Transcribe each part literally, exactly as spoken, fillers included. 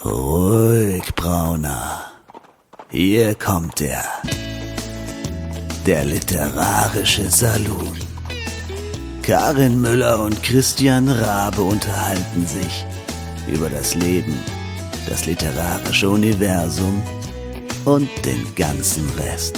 Ruhig, Brauner. Hier kommt er. Der literarische Salon. Karin Müller und Christian Rabe unterhalten sich über das Leben, das literarische Universum und den ganzen Rest.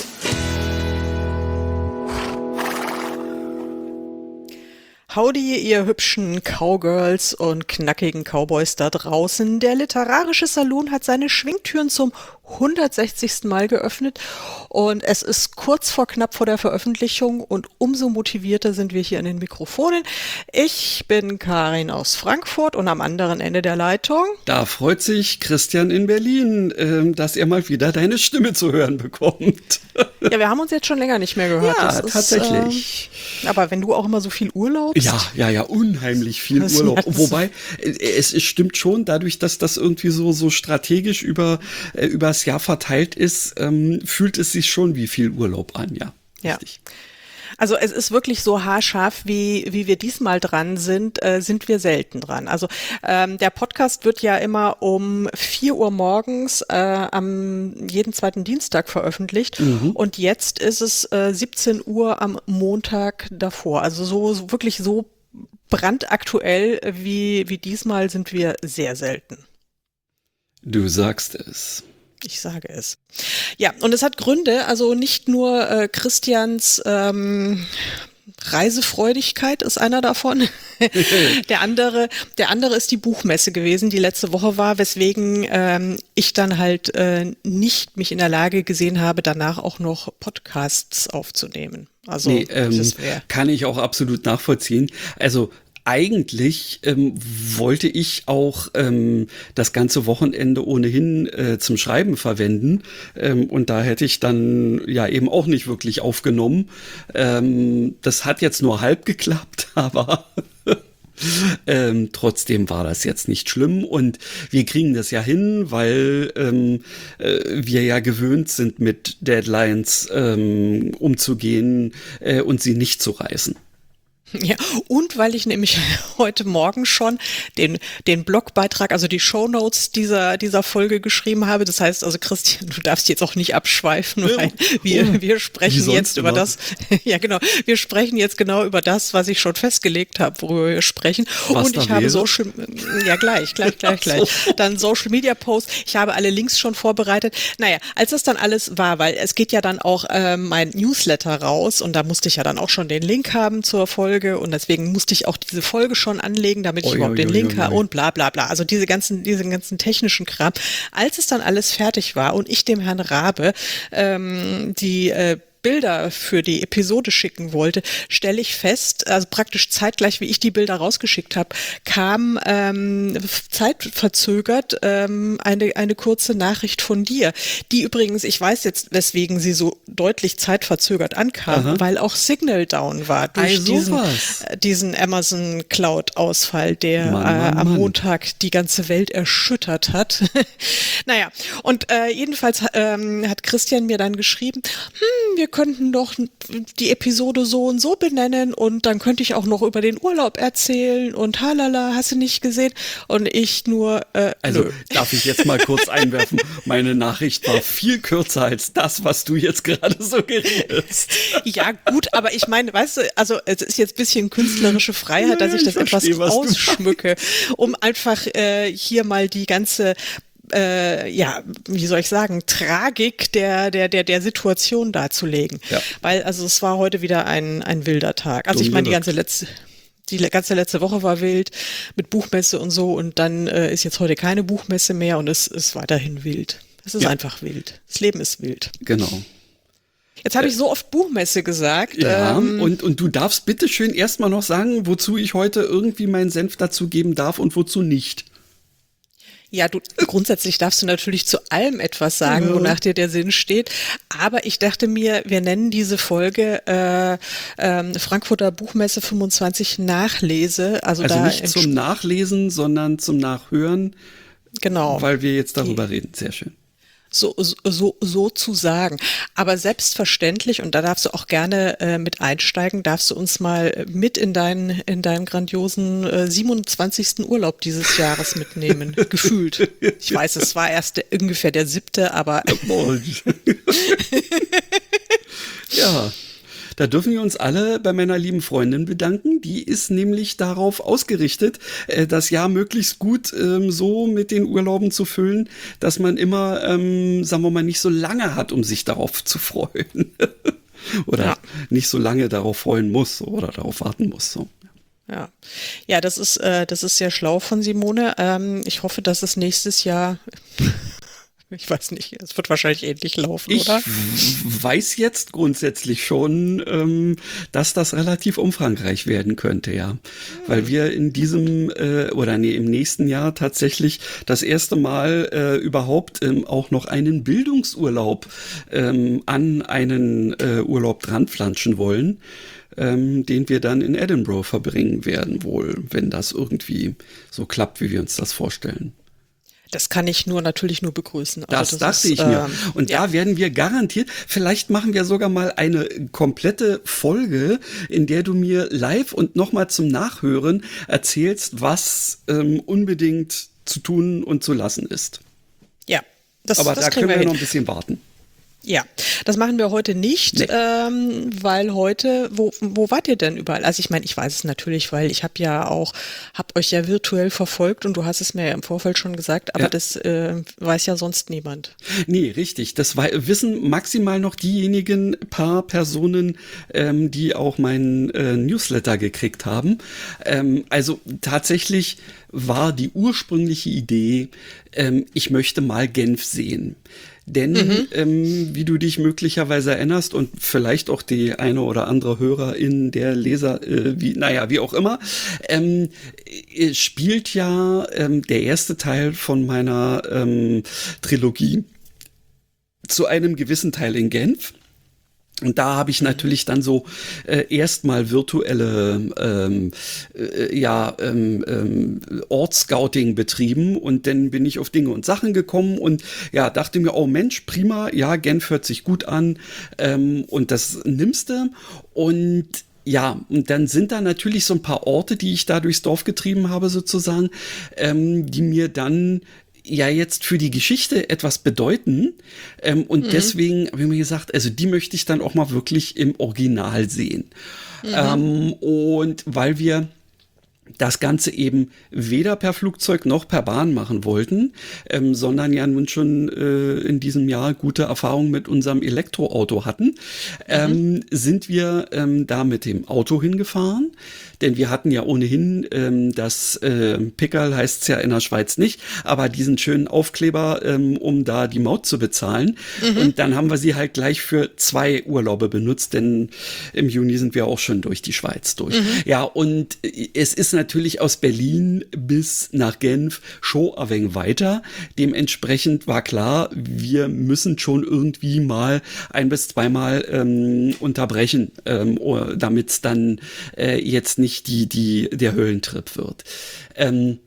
Howdy, ihr hübschen Cowgirls und knackigen Cowboys da draußen. Der literarische Salon hat seine Schwingtüren zum hundertsechzigsten Mal geöffnet und es ist kurz vor knapp vor der Veröffentlichung und umso motivierter sind wir hier an den Mikrofonen. Ich bin Karin aus Frankfurt und am anderen Ende der Leitung. Da freut sich Christian in Berlin, äh, dass er mal wieder deine Stimme zu hören bekommt. Ja, wir haben uns jetzt schon länger nicht mehr gehört. Ja, das tatsächlich. Ist, äh, aber wenn du auch immer so viel urlaubst. Ja, ja, ja, unheimlich viel das Urlaub. Wobei, äh, es, es stimmt schon, dadurch, dass das irgendwie so, so strategisch über, äh, über das Jahr verteilt ist, ähm, fühlt es sich schon wie viel Urlaub an, ja. Ja. Richtig. Also es ist wirklich so haarscharf, wie wie wir diesmal dran sind, äh, sind wir selten dran. Also ähm, der Podcast wird ja immer um vier Uhr morgens äh, am jeden zweiten Dienstag veröffentlicht mhm. und jetzt ist es äh, siebzehn Uhr am Montag davor. Also so, so wirklich so brandaktuell wie wie diesmal sind wir sehr selten. Du sagst es. Ich sage es. Ja, und es hat Gründe, also nicht nur äh, Christians ähm, Reisefreudigkeit ist einer davon. der andere, der andere ist die Buchmesse gewesen, die letzte Woche war, weswegen ähm, ich dann halt äh, nicht mich in der Lage gesehen habe, danach auch noch Podcasts aufzunehmen. Also nee, ähm, kann ich auch absolut nachvollziehen. Also Eigentlich ähm, wollte ich auch ähm, das ganze Wochenende ohnehin äh, zum Schreiben verwenden ähm, und da hätte ich dann ja eben auch nicht wirklich aufgenommen. Ähm, das hat jetzt nur halb geklappt, aber ähm, trotzdem war das jetzt nicht schlimm und wir kriegen das ja hin, weil ähm, äh, wir ja gewöhnt sind, mit Deadlines ähm, umzugehen äh, und sie nicht zu reißen. Ja, und weil ich nämlich heute Morgen schon den den Blogbeitrag, also die Shownotes dieser dieser Folge geschrieben habe. Das heißt, also Christian, du darfst jetzt auch nicht abschweifen, weil wir wir sprechen jetzt über das. Ja, genau. Wir sprechen jetzt genau über das, was ich schon festgelegt habe, worüber wir sprechen. Was und ich habe Social, ja gleich, gleich, gleich, gleich. Dann Social Media Posts. Ich habe alle Links schon vorbereitet. Naja, als das dann alles war, weil es geht ja dann auch äh, mein Newsletter raus und da musste ich ja dann auch schon den Link haben zur Folge. Und deswegen musste ich auch diese Folge schon anlegen, damit ich oi, überhaupt oi, den Link oi, habe und bla bla bla. Also diese ganzen, diesen ganzen technischen Kram. Als es dann alles fertig war und ich dem Herrn Rabe ähm, die äh, Bilder für die Episode schicken wollte, stelle ich fest, also praktisch zeitgleich, wie ich die Bilder rausgeschickt habe, kam ähm, zeitverzögert ähm, eine eine kurze Nachricht von dir, die übrigens, ich weiß jetzt, weswegen sie so deutlich zeitverzögert ankam, aha, weil auch Signal down war durch also diesen, was. diesen Amazon Cloud-Ausfall, der Mann, Mann, äh, am Mann. Montag die ganze Welt erschüttert hat. Naja, und äh, jedenfalls ähm, hat Christian mir dann geschrieben, hm, wir könnten doch die Episode so und so benennen und dann könnte ich auch noch über den Urlaub erzählen und halala, hast du nicht gesehen? Und ich nur, äh, Also nö. Darf ich jetzt mal kurz einwerfen, meine Nachricht war viel kürzer als das, was du jetzt gerade suggerierst. Ja gut, aber ich meine, weißt du, also es ist jetzt ein bisschen künstlerische Freiheit, dass ich das ich verstehe, etwas was du ausschmücke, um einfach äh, hier mal die ganze Äh, ja, wie soll ich sagen, Tragik der der der der Situation darzulegen, ja. Weil also es war heute wieder ein ein wilder Tag. Also ich meine die ganze letzte die ganze letzte Woche war wild mit Buchmesse und so und dann äh, ist jetzt heute keine Buchmesse mehr und es ist weiterhin wild. Es ist ja. einfach wild. Das Leben ist wild. Genau. Jetzt habe ich so oft Buchmesse gesagt. Ja, ähm, und, und du darfst bitte schön erstmal noch sagen, wozu ich heute irgendwie meinen Senf dazu geben darf und wozu nicht. Ja, du grundsätzlich darfst du natürlich zu allem etwas sagen, wonach dir der Sinn steht. Aber ich dachte mir, wir nennen diese Folge äh, ähm, Frankfurter Buchmesse fünfundzwanzig Nachlese. Also, also da nicht zum Nachlesen, sondern zum Nachhören. Genau. Weil wir jetzt darüber reden. Sehr schön. So, so, so zu sagen. Aber selbstverständlich, und da darfst du auch gerne äh, mit einsteigen, darfst du uns mal mit in deinen, in deinen grandiosen äh, siebenundzwanzigsten Urlaub dieses Jahres mitnehmen. Gefühlt. Ich weiß, es war erst der, ungefähr der siebte, aber. Ja. Da dürfen wir uns alle bei meiner lieben Freundin bedanken. Die ist nämlich darauf ausgerichtet, das Jahr möglichst gut ähm, so mit den Urlauben zu füllen, dass man immer, ähm, sagen wir mal, nicht so lange hat, um sich darauf zu freuen. Oder ja. nicht so lange darauf freuen muss oder darauf warten muss. So. Ja, ja, das ist, äh, das ist sehr schlau von Simone. Ähm, ich hoffe, dass es nächstes Jahr... Ich weiß nicht, es wird wahrscheinlich ähnlich laufen, ich oder? Ich weiß jetzt grundsätzlich schon, ähm, dass das relativ umfangreich werden könnte, ja. Hm. Weil wir in diesem, äh, oder nee, im nächsten Jahr tatsächlich das erste Mal äh, überhaupt ähm, auch noch einen Bildungsurlaub ähm, an einen äh, Urlaub dranflanschen wollen, ähm, den wir dann in Edinburgh verbringen werden wohl, wenn das irgendwie so klappt, wie wir uns das vorstellen. Das kann ich nur natürlich nur begrüßen. Also das, das dachte ist, ich mir. Ähm, Und ja. da werden wir garantiert, vielleicht machen wir sogar mal eine komplette Folge, in der du mir live und nochmal zum Nachhören erzählst, was ähm, unbedingt zu tun und zu lassen ist. Ja, das Aber das da können wir, wir noch ein bisschen warten. Ja, das machen wir heute nicht, nee. ähm, weil heute, wo, wo wart ihr denn überall? Also ich meine, ich weiß es natürlich, weil ich habe ja auch, habe euch ja virtuell verfolgt und du hast es mir ja im Vorfeld schon gesagt, aber ja. das äh, weiß ja sonst niemand. Nee, richtig. Das war, wissen maximal noch diejenigen paar Personen, ähm, die auch meinen äh, Newsletter gekriegt haben. Ähm, also tatsächlich war die ursprüngliche Idee, ähm, ich möchte mal Genf sehen. Denn, mhm. ähm, wie du dich möglicherweise erinnerst und vielleicht auch die eine oder andere Hörerin, der Leser, äh, wie, naja, wie auch immer, ähm, spielt ja ähm, der erste Teil von meiner ähm, Trilogie zu einem gewissen Teil in Genf. Und da habe ich natürlich dann so äh, erstmal virtuelle ähm, äh, ja, ähm, ähm, Ortscouting betrieben und dann bin ich auf Dinge und Sachen gekommen und ja, dachte mir, oh Mensch, prima, ja, Genf hört sich gut an ähm, und das nimmst du und ja, und dann sind da natürlich so ein paar Orte, die ich da durchs Dorf getrieben habe sozusagen, ähm, die mir dann ja jetzt für die Geschichte etwas bedeuten ähm, und mhm. deswegen habe ich mir gesagt, also die möchte ich dann auch mal wirklich im Original sehen. Mhm. Ähm, und weil wir das Ganze eben weder per Flugzeug noch per Bahn machen wollten, ähm, sondern ja nun schon äh, in diesem Jahr gute Erfahrungen mit unserem Elektroauto hatten, mhm. ähm, sind wir ähm, da mit dem Auto hingefahren. Denn wir hatten ja ohnehin ähm, das äh, Pickerl heißt es ja in der Schweiz nicht, aber diesen schönen Aufkleber, ähm, um da die Maut zu bezahlen. Mhm. Und dann haben wir sie halt gleich für zwei Urlaube benutzt, denn im Juni sind wir auch schon durch die Schweiz durch. Mhm. Ja, und es ist natürlich aus Berlin bis nach Genf schon ein wenig weiter. Dementsprechend war klar, wir müssen schon irgendwie mal ein bis zweimal ähm, unterbrechen, ähm, damit es dann äh, jetzt nicht nicht die, die, der Höllentrip wird. Ähm,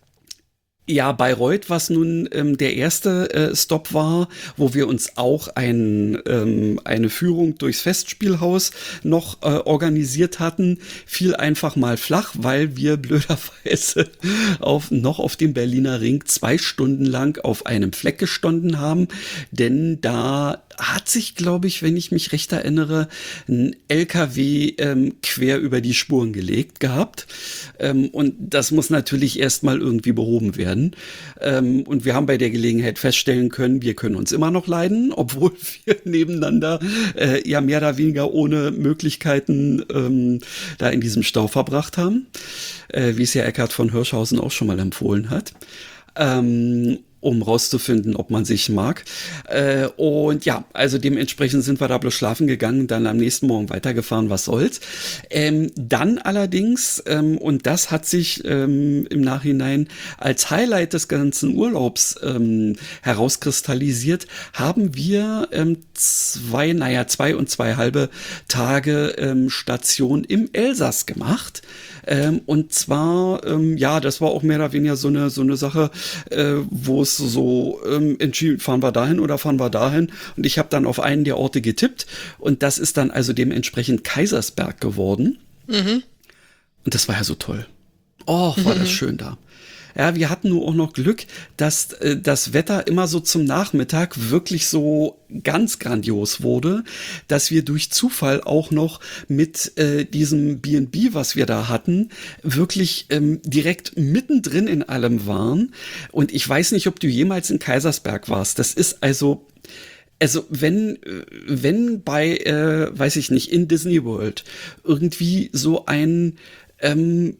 ja, Bayreuth, was nun ähm, der erste äh, Stop war, wo wir uns auch ein, ähm, eine Führung durchs Festspielhaus noch äh, organisiert hatten, fiel einfach mal flach, weil wir blöderweise auf, noch auf dem Berliner Ring zwei Stunden lang auf einem Fleck gestanden haben, denn da hat sich, glaube ich, wenn ich mich recht erinnere, ein L K W ähm, quer über die Spuren gelegt gehabt. Ähm, und das muss natürlich erstmal irgendwie behoben werden. Ähm, und wir haben bei der Gelegenheit feststellen können, wir können uns immer noch leiden, obwohl wir nebeneinander äh, ja mehr oder weniger ohne Möglichkeiten ähm, da in diesem Stau verbracht haben. Äh, wie es ja Eckhard von Hirschhausen auch schon mal empfohlen hat. Ähm, um rauszufinden, ob man sich mag. Äh, und ja, also dementsprechend sind wir da bloß schlafen gegangen, dann am nächsten Morgen weitergefahren, was soll's. Ähm, dann allerdings, ähm, und das hat sich ähm, im Nachhinein als Highlight des ganzen Urlaubs ähm, herauskristallisiert, haben wir ähm, zwei, naja, zwei und zwei halbe Tage ähm, Station im Elsass gemacht. Ähm, und zwar, ähm, ja, das war auch mehr oder weniger so eine, so eine Sache, äh, wo Autos so ähm, entschieden, fahren wir dahin oder fahren wir dahin. Und ich habe dann auf einen der Orte getippt und das ist dann also dementsprechend Kaisersberg geworden. Mhm. Und das war ja so toll. Oh, war mhm. das schön da. Ja, wir hatten nur auch noch Glück, dass äh, das Wetter immer so zum Nachmittag wirklich so ganz grandios wurde, dass wir durch Zufall auch noch mit äh, diesem B und B, was wir da hatten, wirklich ähm, direkt mittendrin in allem waren. Und ich weiß nicht, ob du jemals in Kaisersberg warst. Das ist also... Also wenn, wenn bei, äh, weiß ich nicht, in Disney World irgendwie so ein, ähm,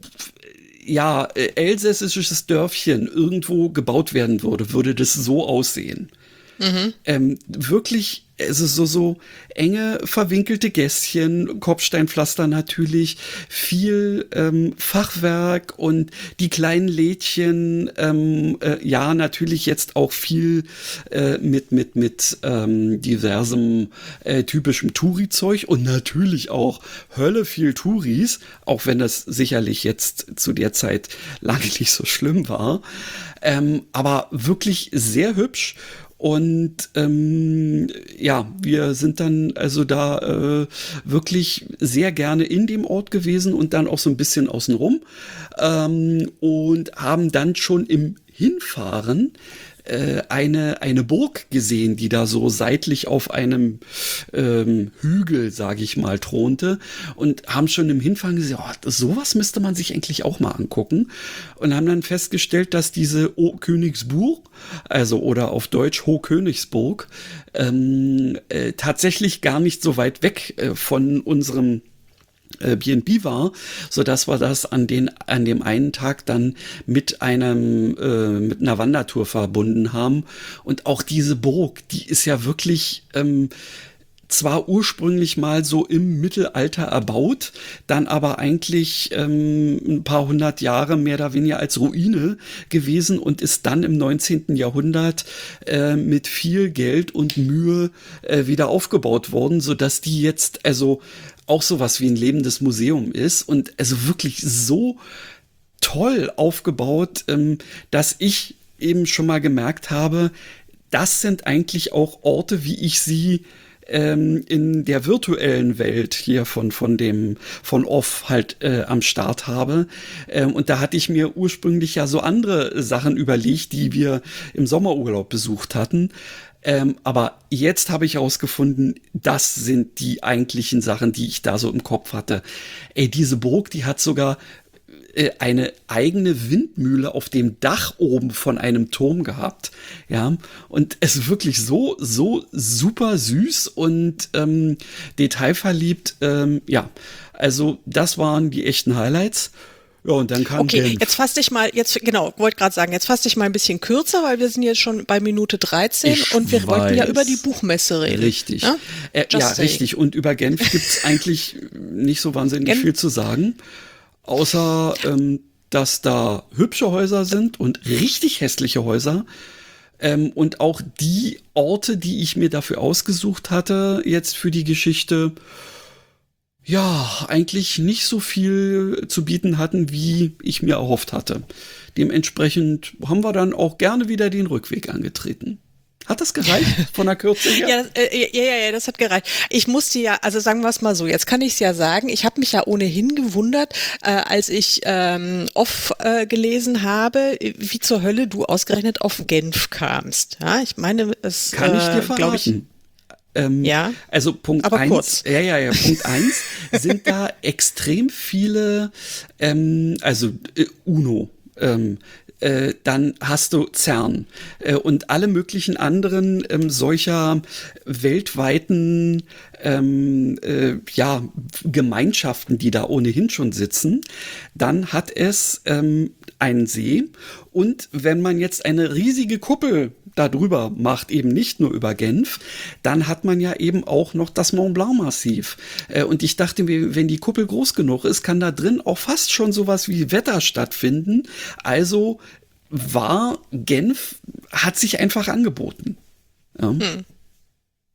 ja, äh, elsässisches Dörfchen irgendwo gebaut werden würde, würde das so aussehen. Mhm. Ähm, wirklich, also so, so enge, verwinkelte Gässchen, Kopfsteinpflaster natürlich, viel ähm, Fachwerk und die kleinen Lädchen, ähm, äh, ja, natürlich jetzt auch viel äh, mit, mit, mit ähm, diversem äh, typischem Touri-Zeug und natürlich auch Hölle viel Touris, auch wenn das sicherlich jetzt zu der Zeit lange nicht so schlimm war, ähm, aber wirklich sehr hübsch. Und ähm, ja, wir sind dann also da äh, wirklich sehr gerne in dem Ort gewesen und dann auch so ein bisschen außenrum ähm, und haben dann schon im Hinfahren äh, eine eine Burg gesehen, die da so seitlich auf einem ähm, Hügel, sage ich mal, thronte und haben schon im Hinfahren gesehen, oh, sowas müsste man sich eigentlich auch mal angucken und haben dann festgestellt, dass diese O Königsburg, also oder auf Deutsch Ho Königsburg, ähm, äh, tatsächlich gar nicht so weit weg äh, von unserem B und B war, so dass wir das an den an dem einen Tag dann mit einem äh, mit einer Wandertour verbunden haben und auch diese Burg, die ist ja wirklich ähm, zwar ursprünglich mal so im Mittelalter erbaut, dann aber eigentlich ähm, ein paar hundert Jahre mehr oder weniger als Ruine gewesen und ist dann im neunzehnten Jahrhundert äh, mit viel Geld und Mühe äh, wieder aufgebaut worden, so dass die jetzt also auch sowas wie ein lebendes Museum ist und also wirklich so toll aufgebaut, ähm, dass ich eben schon mal gemerkt habe, das sind eigentlich auch Orte, wie ich sie ähm, in der virtuellen Welt hier von von dem von Off halt äh, am Start habe. Ähm, und da hatte ich mir ursprünglich ja so andere Sachen überlegt, die wir im Sommerurlaub besucht hatten. Ähm, aber jetzt habe ich herausgefunden, das sind die eigentlichen Sachen, die ich da so im Kopf hatte. Ey, diese Burg, die hat sogar äh, eine eigene Windmühle auf dem Dach oben von einem Turm gehabt. Ja, und es ist wirklich so, so super süß und ähm, detailverliebt. Ähm, ja, also das waren die echten Highlights. Ja, und dann kam Okay, Genf. jetzt fass dich mal, jetzt, genau, wollte gerade sagen, jetzt fass dich mal ein bisschen kürzer, weil wir sind jetzt schon bei Minute dreizehn Ich und wir weiß. wollten ja über die Buchmesse reden. Richtig. Ja, äh, ja saying. richtig. Und über Genf gibt's eigentlich nicht so wahnsinnig Genf? viel zu sagen, außer, ähm, dass da hübsche Häuser sind und richtig hässliche Häuser. Ähm, und auch die Orte, die ich mir dafür ausgesucht hatte, jetzt für die Geschichte, ja, eigentlich nicht so viel zu bieten hatten, wie ich mir erhofft hatte. Dementsprechend haben wir dann auch gerne wieder den Rückweg angetreten. Hat das gereicht von der Kürze her? Ja, äh, ja, ja, ja, das hat gereicht. Ich musste ja, also sagen wir es mal so, jetzt kann ich es ja sagen, ich habe mich ja ohnehin gewundert, äh, als ich ähm, Off äh, gelesen habe, wie zur Hölle du ausgerechnet auf Genf kamst. Ja, ich meine, es kann ich dir verraten. Glaub ich, Ähm, ja, also Punkt aber eins, kurz. ja, ja, ja, Punkt eins sind da extrem viele, ähm, also äh, UNO, ähm, äh, dann hast du CERN äh, und alle möglichen anderen ähm, solcher weltweiten ähm, äh, ja, Gemeinschaften, die da ohnehin schon sitzen. Dann hat es ähm, einen See und wenn man jetzt eine riesige Kuppel darüber macht, eben nicht nur über Genf, dann hat man ja eben auch noch das Mont Blanc Massiv. Äh, und ich dachte mir, wenn die Kuppel groß genug ist, kann da drin auch fast schon sowas wie Wetter stattfinden. Also war Genf, hat sich einfach angeboten. Ja. Hm.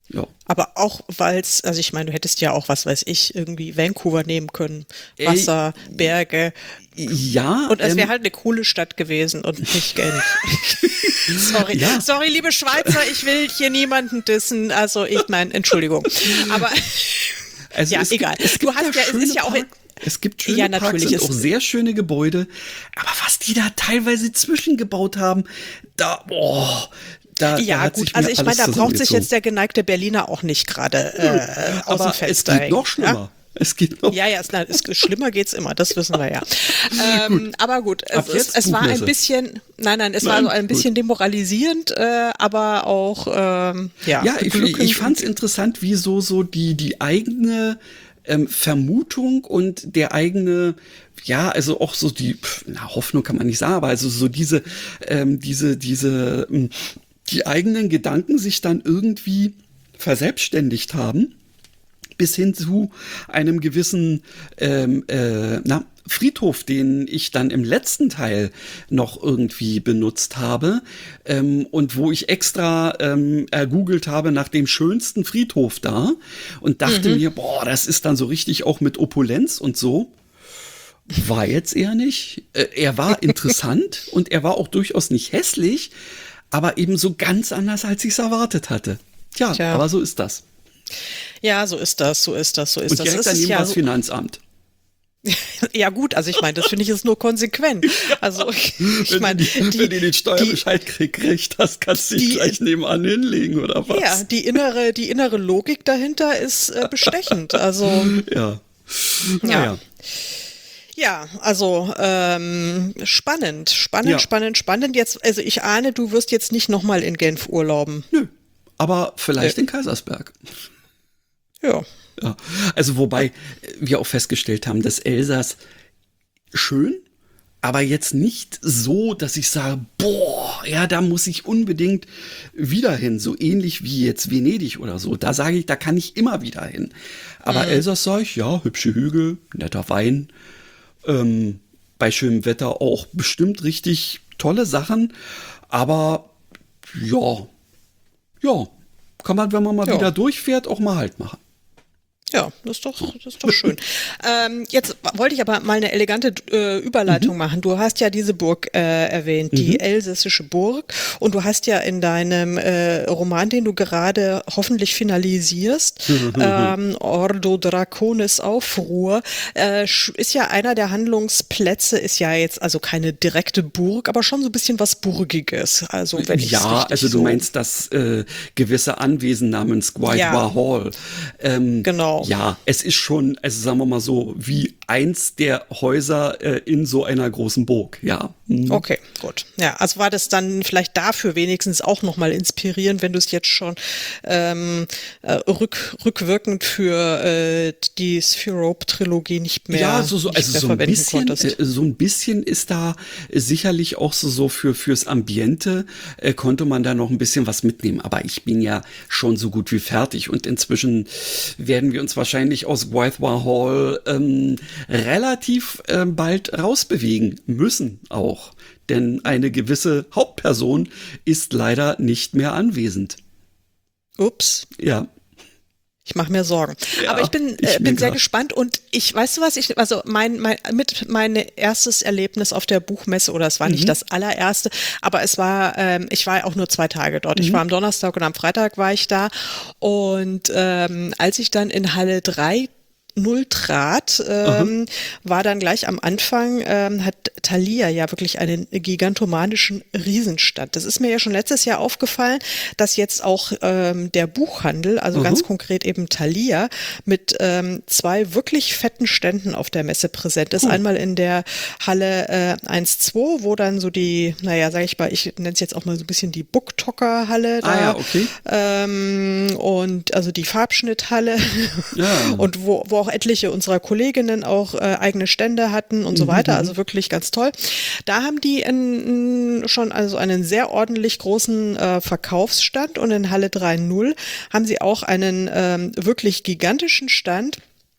Ja. Aber auch, weil es, also ich meine, du hättest ja auch, was weiß ich, irgendwie Vancouver nehmen können. Wasser, Ey, Berge. Ja. Und es wäre ähm, halt eine coole Stadt gewesen und nicht Genf. Sorry, Ja. sorry, liebe Schweizer, ich will hier niemanden dissen. Also ich meine, Entschuldigung. Aber Also ja, es egal. Gibt, es Du gibt hast ja, es schöne ist ja auch Park, es gibt schöne Ja, Parks natürlich, und auch es- sehr schöne Gebäude, aber was die da teilweise zwischengebaut haben, da, boah, da, da Ja, hat gut, sich also mir ich alles meine, da braucht sich zusammengezogen. jetzt der geneigte Berliner auch nicht gerade äh, aus Aber dem Fenster es geht hängen, noch schlimmer. Es geht noch. Ja, ja, es, na, es, schlimmer geht's immer, das wissen wir ja. Ähm, aber gut, es, Ab es, jetzt es war ein Buchmesse. bisschen, nein, nein, es war Nein, so ein gut. bisschen demoralisierend, äh, aber auch, ähm, ja, Ja, ich, beglückend. ich fand es interessant, wie so, so die, die eigene ähm, Vermutung und der eigene, ja, also auch so die, pf, na, Hoffnung kann man nicht sagen, aber also so diese, ähm, diese, diese, ähm, die eigenen Gedanken sich dann irgendwie verselbstständigt haben, bis hin zu einem gewissen ähm, äh, na, Friedhof, den ich dann im letzten Teil noch irgendwie benutzt habe ähm, und wo ich extra ähm, ergoogelt habe nach dem schönsten Friedhof da und dachte mir, boah, das ist dann so richtig auch mit Opulenz und so. War jetzt eher nicht. Äh, er war interessant und er war auch durchaus nicht hässlich, aber eben so ganz anders, als ich es erwartet hatte. Tja, Tja. aber so ist das. Ja, so ist das, so ist das, so ist Und das. direkt Es daneben ist ja, war das so, Finanzamt. ja gut, also ich meine, das finde ich ist nur konsequent. Also ich Wenn, meine, du die, wenn die, du den Steuerbescheid gekriegt hast, kannst du dich die- gleich nebenan hinlegen, oder was? ja, die innere, die innere Logik dahinter ist äh, bestechend. Also Ja. Naja. ja, also ähm, spannend, spannend, Ja. spannend, spannend. Jetzt, also ich ahne, du wirst jetzt nicht nochmal in Genf urlauben. Nö. Aber vielleicht Nö. in Kaisersberg. Ja. Ja. Also wobei wir auch festgestellt haben, dass Elsass schön, aber jetzt nicht so, dass ich sage, boah, ja, da muss ich unbedingt wieder hin, so ähnlich wie jetzt Venedig oder so. Da sage ich, da kann ich immer wieder hin. Aber Mhm. Elsass sage ich, ja, hübsche Hügel, netter Wein, ähm, bei schönem Wetter auch bestimmt richtig tolle Sachen, aber ja, ja, kann man, wenn man mal Ja. wieder durchfährt, auch mal Halt machen. Ja, das ist doch, das ist doch schön. ähm, jetzt wollte ich aber mal eine elegante äh, Überleitung Mhm. machen. Du hast ja diese Burg äh, erwähnt, die elsässische Burg. Und du hast ja in deinem äh, Roman, den du gerade hoffentlich finalisierst, ähm, Ordo Draconis Aufruhr, äh, sch- ist ja einer der Handlungsplätze, ist ja jetzt also keine direkte Burg, aber schon so ein bisschen was Burgiges. Also wenn ich's Ja, richtig also du so meinst das äh, gewisse Anwesen namens Gwaithwa Ja. Hall. Ähm, Genau. Ja, es ist schon, also sagen wir mal so, wie eins der Häuser äh, in so einer großen Burg, ja. Mhm. Okay, gut. Ja, also war das dann vielleicht dafür wenigstens auch nochmal inspirierend, wenn du es jetzt schon ähm, äh, rück, rückwirkend für äh, die Spherope-Trilogie nicht mehr, Ja, so, so, nicht also mehr so ein verwenden bisschen, konntest. äh, so ein bisschen ist da äh, sicherlich auch so, so für, fürs Ambiente äh, konnte man da noch ein bisschen was mitnehmen. Aber ich bin ja schon so gut wie fertig und inzwischen werden wir uns wahrscheinlich aus Gwaithwa Hall ähm, relativ äh, bald rausbewegen müssen auch. Denn eine gewisse Hauptperson ist leider nicht mehr anwesend. Ups. Ja. Ich mache mir Sorgen. Ja, Aber ich bin, ich äh, bin mir sehr grad. gespannt und ich, weißt du was, ich, also mein, mein, mit mein erstes Erlebnis auf der Buchmesse, oder es war Mhm. nicht das allererste, aber es war, ähm, ich war auch nur zwei Tage dort. Mhm. Ich war am Donnerstag und am Freitag war ich da und ähm, als ich dann in Halle drei null trat, ähm, war dann gleich am Anfang, ähm, hat Thalia ja wirklich einen gigantomanischen Riesenstand. Das ist mir ja schon letztes Jahr aufgefallen, dass jetzt auch ähm, der Buchhandel, also Mhm. ganz konkret eben Thalia, mit ähm, zwei wirklich fetten Ständen auf der Messe präsent ist. Einmal in der Halle äh, eins zwei, wo dann so die, naja, sag ich mal, ich nenne es jetzt auch mal so ein bisschen die Booktalker-Halle da. Ah ja, okay. Ähm, und also die Farbschnitthalle Ja. und wo, wo auch etliche unserer Kolleginnen auch äh, eigene Stände hatten und so weiter, also wirklich ganz toll. Da haben die in, schon also einen sehr ordentlich großen äh, Verkaufsstand und in Halle drei null haben sie auch einen ähm, wirklich gigantischen Stand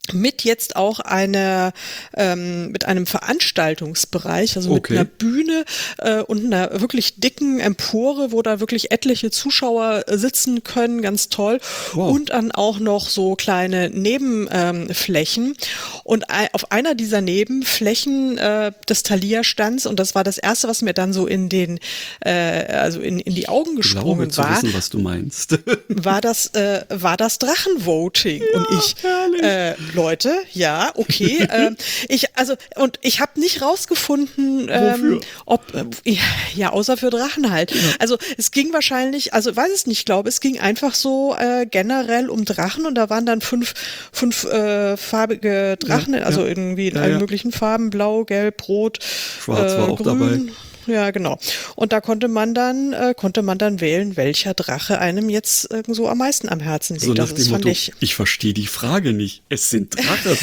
mit jetzt auch eine ähm, mit einem Veranstaltungsbereich, also mit Okay. einer Bühne äh, und einer wirklich dicken Empore, wo da wirklich etliche Zuschauer äh, sitzen können, ganz toll. Wow. Und dann auch noch so kleine Nebenflächen. Ähm, Flächen. und ei- auf einer dieser Nebenflächen äh, des Thalia-Stands, und das war das erste, was mir dann so in den äh, also in, in die Augen Ich glaube gesprungen zu war, wissen, was du meinst. war das äh, war das Drachenvoting. Und ich herrlich. äh, Leute, ja, okay. ähm, ich, also, und ich habe nicht rausgefunden, ähm, Wofür? ob, äh, ja, außer für Drachen halt. Also, es ging wahrscheinlich, also, weiß es nicht, ich glaube, es ging einfach so äh, generell um Drachen, und da waren dann fünf, fünf äh, farbige Drachen, Ja, also ja. irgendwie in Ja, allen ja. möglichen Farben, blau, gelb, rot, Schwarz war äh, auch grün. dabei. Ja, genau. Und da konnte man dann, äh, konnte man dann wählen, welcher Drache einem jetzt äh, so am meisten am Herzen liegt. So nach Also, dem das fand Motto, ich, ich verstehe die Frage nicht. Es sind Drachen.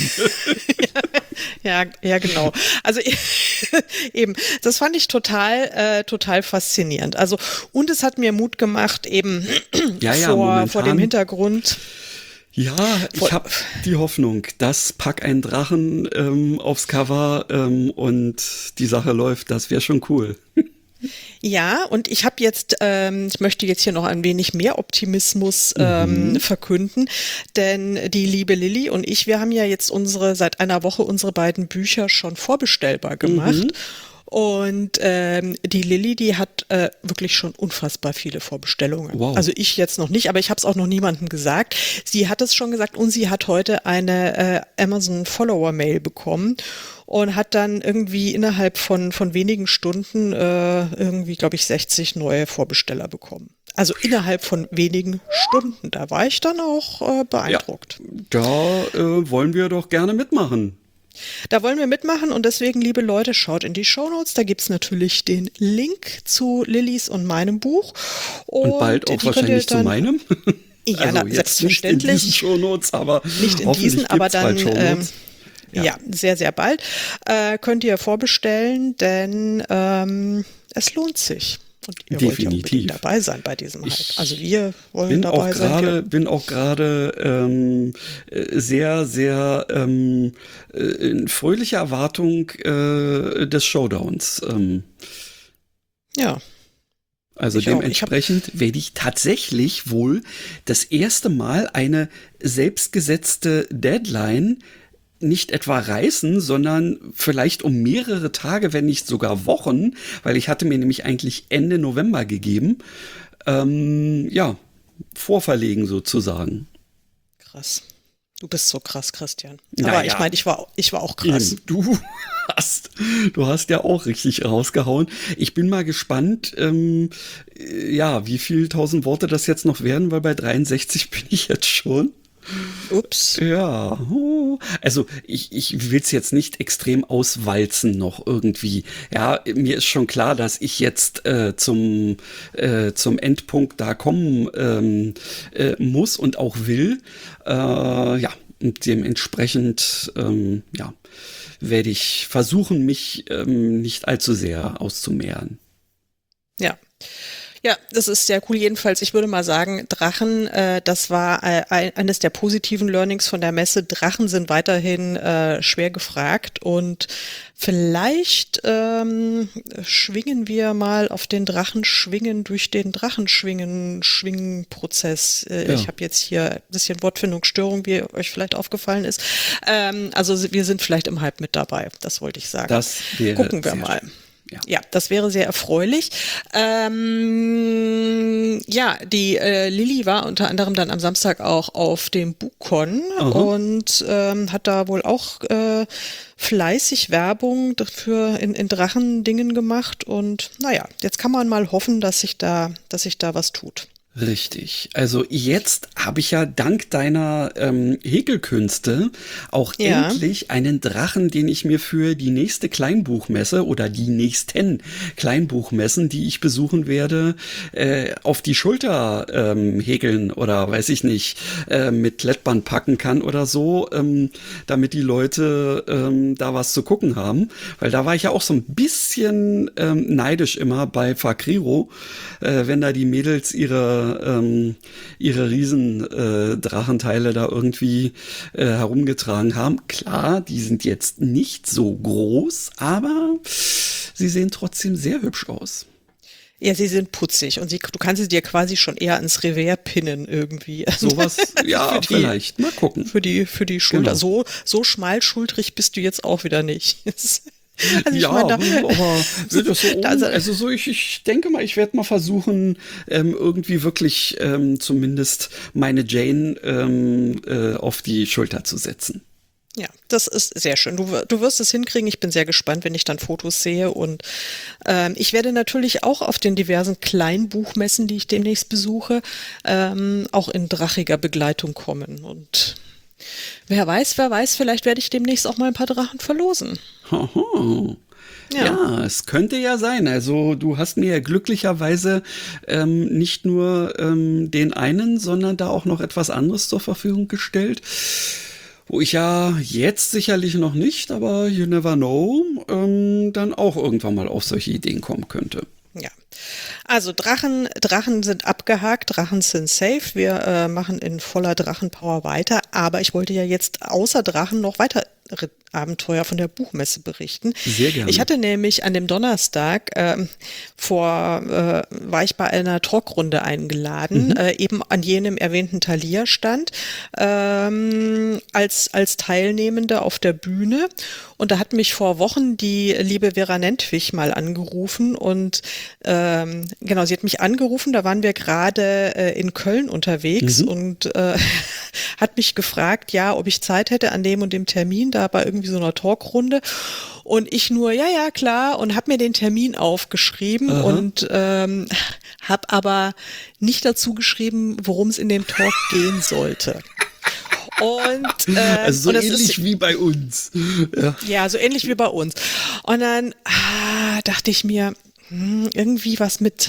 Ja, ja, genau. Also eben, das fand ich total, äh, total faszinierend. Also, und es hat mir Mut gemacht, eben Ja, ja, vor, momentan. vor dem Hintergrund. Ja, ich Voll- habe die Hoffnung, dass Pack einen Drachen ähm, aufs Cover ähm, und die Sache läuft, das wäre schon cool. Ja, und ich habe jetzt, ähm, ich möchte jetzt hier noch ein wenig mehr Optimismus ähm, verkünden, denn die liebe Lilly und ich, wir haben ja jetzt unsere, seit einer Woche unsere beiden Bücher schon vorbestellbar gemacht. Und ähm, die Lilly, die hat äh, wirklich schon unfassbar viele Vorbestellungen. Wow. Also ich jetzt noch nicht, aber ich habe es auch noch niemandem gesagt. Sie hat es schon gesagt, und sie hat heute eine äh, Amazon-Follower-Mail bekommen und hat dann irgendwie innerhalb von, von wenigen Stunden äh, irgendwie, glaube ich, sechzig neue Vorbesteller bekommen. Also innerhalb von wenigen Stunden. Da war ich dann auch äh, beeindruckt. Da äh, wollen wir doch gerne mitmachen. Da wollen wir mitmachen, und deswegen, liebe Leute, schaut in die Shownotes. Da gibt's natürlich den Link zu Lillys und meinem Buch. Und, Und bald auch die könnt ihr wahrscheinlich zu dann- meinem. Ja, also na, jetzt selbstverständlich. Nicht in diesen Shownotes, aber Nicht in hoffentlich diesen, aber gibt's bald dann ähm, Shownotes. ja. Ja. sehr, sehr bald. Äh, könnt ihr vorbestellen, denn ähm, es lohnt sich. Und ihr wollt ja Definitiv. unbedingt dabei sein bei diesem Hype. Ich Also wir wollen bin dabei auch sein. gerade bin auch gerade ähm, äh, sehr sehr ähm, äh, in fröhlicher Erwartung äh, des Showdowns. Ähm, Ja. also Ich auch. Ich hab- dementsprechend werde ich tatsächlich wohl das erste Mal eine selbstgesetzte Deadline nicht etwa reißen, sondern vielleicht um mehrere Tage, wenn nicht sogar Wochen, weil ich hatte mir nämlich eigentlich Ende November gegeben, ähm, ja, vorverlegen sozusagen. Krass. Du bist so krass, Christian. Na Aber ja. ich meine, ich war, ich war auch krass. Eben, du hast, du hast ja auch richtig rausgehauen. Ich bin mal gespannt, ähm, äh, ja, wie viel tausend Worte das jetzt noch werden, weil bei dreiundsechzig bin ich jetzt schon. Ups. Ja, oh. Also ich, ich will es jetzt nicht extrem auswalzen noch irgendwie. Ja, mir ist schon klar, dass ich jetzt äh, zum, äh, zum Endpunkt da kommen ähm, äh, muss und auch will. Äh, ja, und dementsprechend ähm, ja, werde ich versuchen, mich ähm, nicht allzu sehr auszumehren. Ja. Ja, das ist sehr cool. Jedenfalls, ich würde mal sagen, Drachen, äh, das war äh, ein, eines der positiven Learnings von der Messe. Drachen sind weiterhin äh, schwer gefragt, und vielleicht ähm, schwingen wir mal auf den Drachenschwingen durch den Drachenschwingen-Schwingen-Prozess. Äh, Ja. Ich habe jetzt hier ein bisschen Wortfindungsstörung, wie euch vielleicht aufgefallen ist. Ähm, also wir sind vielleicht im Hype mit dabei, das wollte ich sagen. Das wäre Gucken wir sehr mal. schön. Ja. Ja, das wäre sehr erfreulich. Ähm, ja, die äh, Lilly war unter anderem dann am Samstag auch auf dem BookCon Aha. und ähm, hat da wohl auch äh, fleißig Werbung dafür in, in Drachendingen gemacht. Und naja, jetzt kann man mal hoffen, dass sich da, dass sich da was tut. Richtig. Also jetzt habe ich ja dank deiner ähm, Häkelkünste auch Ja. endlich einen Drachen, den ich mir für die nächste Kleinbuchmesse oder die nächsten Kleinbuchmessen, die ich besuchen werde, äh, auf die Schulter ähm, häkeln oder weiß ich nicht, äh, mit Klettband packen kann oder so, ähm, damit die Leute ähm, da was zu gucken haben. Weil da war ich ja auch so ein bisschen ähm, neidisch immer bei Fakriro, äh, wenn da die Mädels ihre ihre, ähm, ihre Riesendrachenteile äh, da irgendwie äh, herumgetragen haben. Klar, die sind jetzt nicht so groß, aber sie sehen trotzdem sehr hübsch aus. Ja, sie sind putzig und sie, du kannst sie dir quasi schon eher ans Revers pinnen irgendwie. Sowas, ja, die, vielleicht. Mal gucken. Für die, für die Schulter. Genau. So, so schmalschultrig bist du jetzt auch wieder nicht. Also ich ja, mein, da, aber so, das so da, um, also so ich, ich denke mal, ich werde mal versuchen, ähm, irgendwie wirklich ähm, zumindest meine Jane ähm, äh, auf die Schulter zu setzen. Ja, das ist sehr schön. Du, du wirst es hinkriegen. Ich bin sehr gespannt, wenn ich dann Fotos sehe. Und ähm, ich werde natürlich auch auf den diversen Kleinbuchmessen, die ich demnächst besuche, ähm, auch in drachiger Begleitung kommen. Und wer weiß, wer weiß, vielleicht werde ich demnächst auch mal ein paar Drachen verlosen. Hoho. Ja. ja, es könnte ja sein. Also du hast mir ja glücklicherweise ähm, nicht nur ähm, den einen, sondern da auch noch etwas anderes zur Verfügung gestellt. Wo ich ja jetzt sicherlich noch nicht, aber you never know, ähm, dann auch irgendwann mal auf solche Ideen kommen könnte. Ja, also Drachen, Drachen sind abgehakt, Drachen sind safe. Wir äh, machen in voller Drachenpower weiter, aber ich wollte ja jetzt außer Drachen noch weitere Abenteuer von der Buchmesse berichten. Sehr gerne. Ich hatte nämlich an dem Donnerstag ähm, vor, äh, war ich bei einer Talkrunde eingeladen, mhm. äh, eben an jenem erwähnten Thalia-Stand, ähm, als, als Teilnehmende auf der Bühne. Und da hat mich vor Wochen die liebe Vera Nentwich mal angerufen und ähm, genau, sie hat mich angerufen, da waren wir gerade äh, in Köln unterwegs mhm. und äh, hat mich gefragt, ja, ob ich Zeit hätte an dem und dem Termin, da bei irgendwie so einer Talkrunde. Und ich nur, ja, ja, klar, und habe mir den Termin aufgeschrieben Aha. und ähm, habe aber nicht dazu geschrieben, worum es in dem Talk gehen sollte. Und, äh, also so und ähnlich ist, wie bei uns. Ja. ja, so ähnlich wie bei uns. Und dann ah, dachte ich mir, hm, irgendwie was mit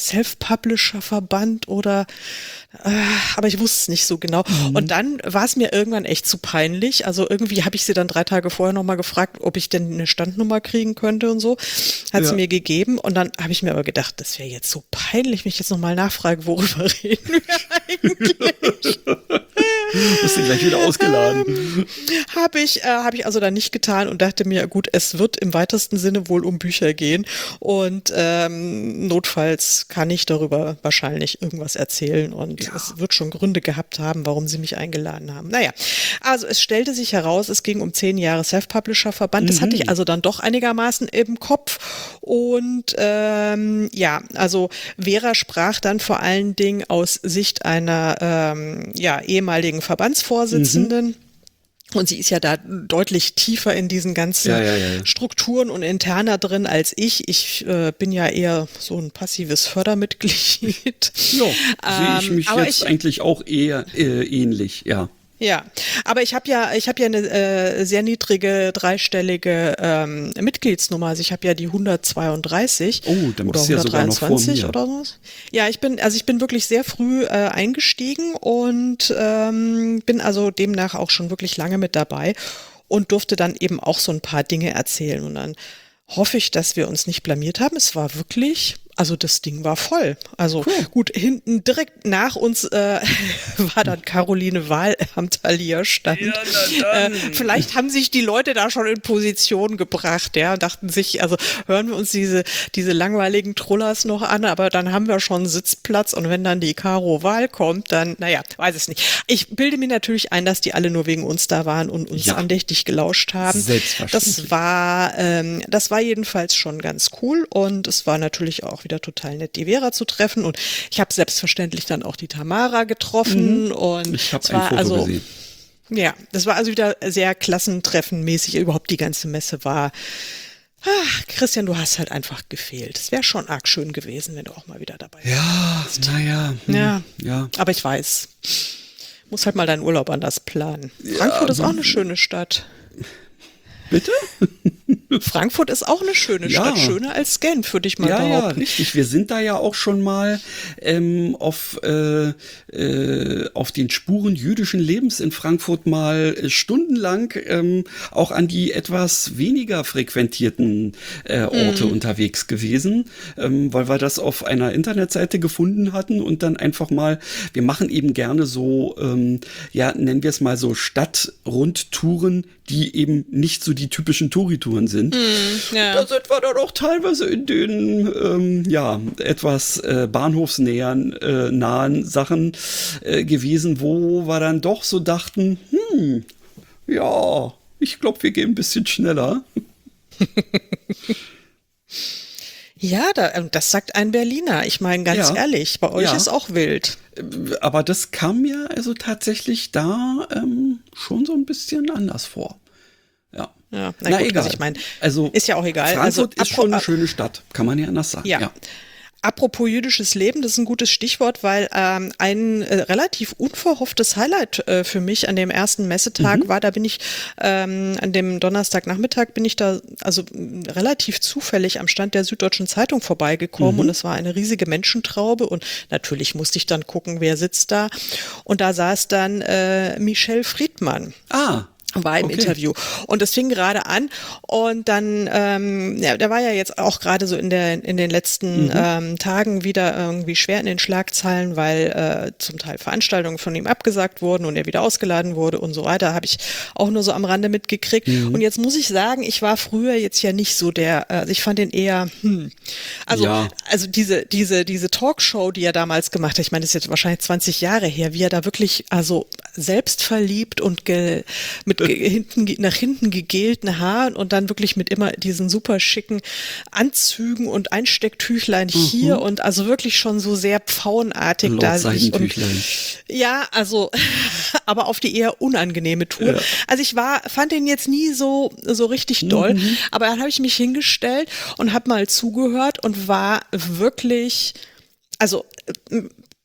Self-Publisher-Verband oder äh, aber ich wusste es nicht so genau. Mhm. Und dann war es mir irgendwann echt zu peinlich. Also irgendwie habe ich sie dann drei Tage vorher nochmal gefragt, ob ich denn eine Standnummer kriegen könnte und so. Hat ja. sie mir gegeben. Und dann habe ich mir aber gedacht, das wäre jetzt so peinlich, wenn ich jetzt nochmal nachfrage, worüber reden wir eigentlich? Hast du gleich wieder ausgeladen. Habe ich, äh, hab ich also dann nicht getan und dachte mir, gut, es wird im weitesten Sinne wohl um Bücher gehen und ähm, notfalls kann ich darüber wahrscheinlich irgendwas erzählen und ja. es wird schon Gründe gehabt haben, warum sie mich eingeladen haben. Naja, also es stellte sich heraus, es ging um zehn Jahre Self-Publisher-Verband. Das mhm. hatte ich also dann doch einigermaßen im Kopf und ähm, ja, also Vera sprach dann vor allen Dingen aus Sicht einer ähm, ja, ehemaligen Verbandsvorsitzenden. Mhm. Und sie ist ja da deutlich tiefer in diesen ganzen ja, ja, ja. Strukturen und interner drin als ich. Ich äh, bin ja eher so ein passives Fördermitglied. Ja, ähm, sehe ich mich jetzt ich, eigentlich auch eher äh, ähnlich, ja. Ja, aber ich habe ja, ich habe ja eine äh, sehr niedrige dreistellige ähm, Mitgliedsnummer. Also ich habe ja die hundertzweiunddreißig oh, dann oder bist du ja sogar noch vor mir. Oder was. Ja, ich bin, also ich bin wirklich sehr früh äh, eingestiegen und ähm, bin also demnach auch schon wirklich lange mit dabei und durfte dann eben auch so ein paar Dinge erzählen. Und dann hoffe ich, dass wir uns nicht blamiert haben. Es war wirklich, also das Ding war voll. Also cool. Gut, hinten direkt nach uns äh, war dann Caroline Wahl am Thalia-Stand. Ja, äh, vielleicht haben sich die Leute da schon in Position gebracht, ja, und dachten sich, also hören wir uns diese diese langweiligen Trullers noch an, aber dann haben wir schon Sitzplatz und wenn dann die Caro Wahl kommt, dann, naja, weiß es nicht. Ich bilde mir natürlich ein, dass die alle nur wegen uns da waren und uns ja. andächtig gelauscht haben. Selbstverständlich. Das war, ähm, das war jedenfalls schon ganz cool und es war natürlich auch wieder total nett, die Vera zu treffen und ich habe selbstverständlich dann auch die Tamara getroffen mhm. und ich habe ein Foto also, gesehen. Ja, das war also wieder sehr klassentreffenmäßig, überhaupt die ganze Messe war. Ach, Christian, du hast halt einfach gefehlt. Es wäre schon arg schön gewesen, wenn du auch mal wieder dabei ja, bist. Naja, hm, ja, ja, aber ich weiß, muss halt mal deinen Urlaub anders planen. Ja, Frankfurt ist auch eine schöne Stadt. Bitte? Frankfurt ist auch eine schöne Ja. Stadt, schöner als Genf, würde ich mal Ja, ja, behaupten. richtig. Wir sind da ja auch schon mal ähm, auf, äh, äh, auf den Spuren jüdischen Lebens in Frankfurt mal äh, stundenlang ähm, auch an die etwas weniger frequentierten äh, Orte Mhm. unterwegs gewesen, ähm, weil wir das auf einer Internetseite gefunden hatten und dann einfach mal, wir machen eben gerne so, ähm, ja, nennen wir es mal so Stadtrundtouren, die eben nicht so die typischen Touritouren sind. Ja. Da sind wir dann auch teilweise in den ähm, ja etwas äh, bahnhofsnäheren äh, nahen Sachen äh, gewesen, wo wir dann doch so dachten, hm, ja, ich glaube, wir gehen ein bisschen schneller. Ja, da, ähm, das sagt ein Berliner. Ich meine, ganz Ja. ehrlich, bei euch Ja. ist auch wild. Aber das kam mir also tatsächlich da ähm, schon so ein bisschen anders vor. Ja. Ja, na, Na, gut, egal. also ich meine, Also ist ja auch egal. Frankfurt Also, ist schon eine apro- schöne Stadt, kann man ja anders sagen. Ja. Apropos jüdisches Leben, das ist ein gutes Stichwort, weil ähm, ein äh, relativ unverhofftes Highlight äh, für mich an dem ersten Messetag Mhm. war, da bin ich ähm, an dem Donnerstagnachmittag bin ich da also m, relativ zufällig am Stand der Süddeutschen Zeitung vorbeigekommen Mhm. und es war eine riesige Menschentraube und natürlich musste ich dann gucken, wer sitzt da und da saß dann äh, Michelle Friedmann. Ah. War im Okay. Interview. Und das fing gerade an. Und dann, ähm, ja, der war ja jetzt auch gerade so in der, in den letzten Mhm. ähm, Tagen wieder irgendwie schwer in den Schlagzeilen, weil äh, zum Teil Veranstaltungen von ihm abgesagt wurden und er wieder ausgeladen wurde und so weiter. Habe ich auch nur so am Rande mitgekriegt. Mhm. Und jetzt muss ich sagen, ich war früher jetzt ja nicht so der, also ich fand ihn eher, hm. Also, Ja. also diese, diese, diese Talkshow, die er damals gemacht hat, ich meine, das ist jetzt wahrscheinlich zwanzig Jahre her, wie er da wirklich, also selbstverliebt und ge, mit ge, hinten, nach hinten gegelten Haaren und dann wirklich mit immer diesen super schicken Anzügen und Einstecktüchlein hier und also wirklich schon so sehr pfauenartig da sich und Lordseichentüchlein. ja, also, aber auf die eher unangenehme Tour. Ja. Also ich war, fand den jetzt nie so, so richtig doll, Mhm. aber dann habe ich mich hingestellt und habe mal zugehört und war wirklich, also äh,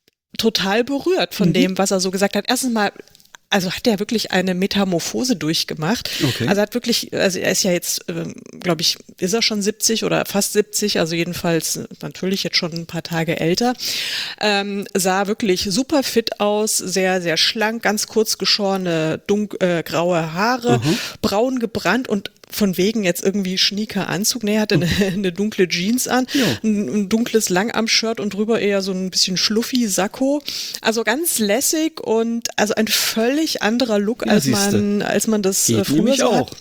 total berührt von Mhm. dem, was er so gesagt hat. Erstens mal, also hat er wirklich eine Metamorphose durchgemacht. Okay. Also hat wirklich, also er ist ja jetzt, ähm, glaube ich, ist er schon siebzig oder fast siebzig, also jedenfalls äh, natürlich jetzt schon ein paar Tage älter. Ähm, sah wirklich super fit aus, sehr, sehr schlank, ganz kurz geschorene, dunk, äh, graue Haare, braun gebrannt und von wegen jetzt irgendwie schnieker Anzug. Nee, er hatte eine, eine dunkle Jeans an, Ja. ein, ein dunkles Langarm-Shirt und drüber eher so ein bisschen schluffi Sakko. Also ganz lässig und also ein völlig anderer Look, Ja, als siehste. man, als man das äh, Geht früher nämlich so auch. hat.